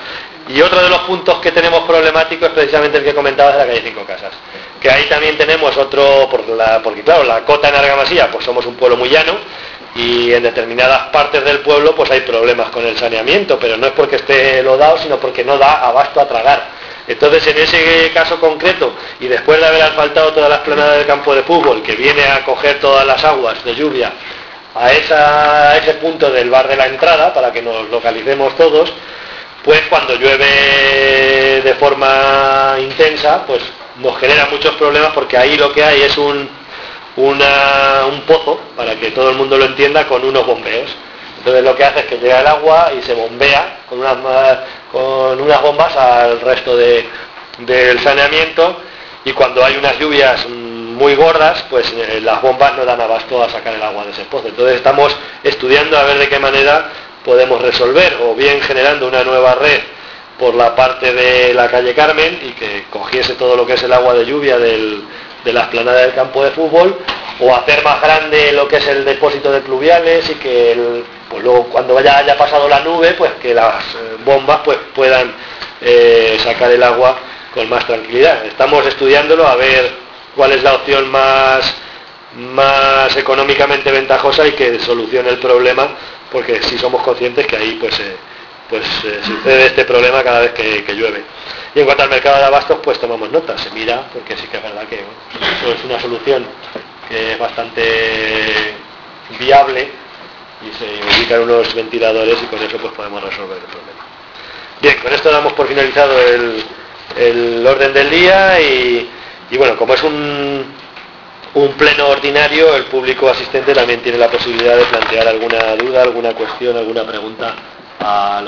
Y otro de los puntos que tenemos problemático es precisamente el que comentabas de la calle 5 Casas, que ahí también tenemos otro, porque claro, la cota en Argamasilla, pues somos un pueblo muy llano, y en determinadas partes del pueblo pues hay problemas con el saneamiento, pero no es porque esté lodado, sino porque no da abasto a tragar. Entonces, en ese caso concreto, y después de haber asfaltado toda la explanada del campo de fútbol, que viene a coger todas las aguas de lluvia a ese punto del bar de la entrada, para que nos localicemos todos, pues cuando llueve de forma intensa, pues nos genera muchos problemas, porque ahí lo que hay es un pozo, para que todo el mundo lo entienda, con unos bombeos. Entonces lo que hace es que llega el agua y se bombea con unas bombas al resto del saneamiento, y cuando hay unas lluvias muy gordas, pues las bombas no dan abasto a sacar el agua de ese pozo. Entonces estamos estudiando a ver de qué manera podemos resolver, o bien generando una nueva red por la parte de la calle Carmen y que cogiese todo lo que es el agua de lluvia de la explanada del campo de fútbol, o hacer más grande lo que es el depósito de pluviales, y que pues luego cuando haya pasado la nube, pues que las bombas pues puedan sacar el agua con más tranquilidad. Estamos estudiándolo a ver cuál es la opción más económicamente ventajosa y que solucione el problema, porque sí somos conscientes que ahí pues sucede este problema cada vez que llueve. Y en cuanto al mercado de abastos, pues tomamos nota, se mira, porque sí que es verdad que eso es una solución que es bastante viable, y se ubican unos ventiladores y con eso pues podemos resolver el problema. Bien, con esto damos por finalizado el orden del día, y bueno, como es un pleno ordinario, el público asistente también tiene la posibilidad de plantear alguna duda, alguna cuestión, alguna pregunta a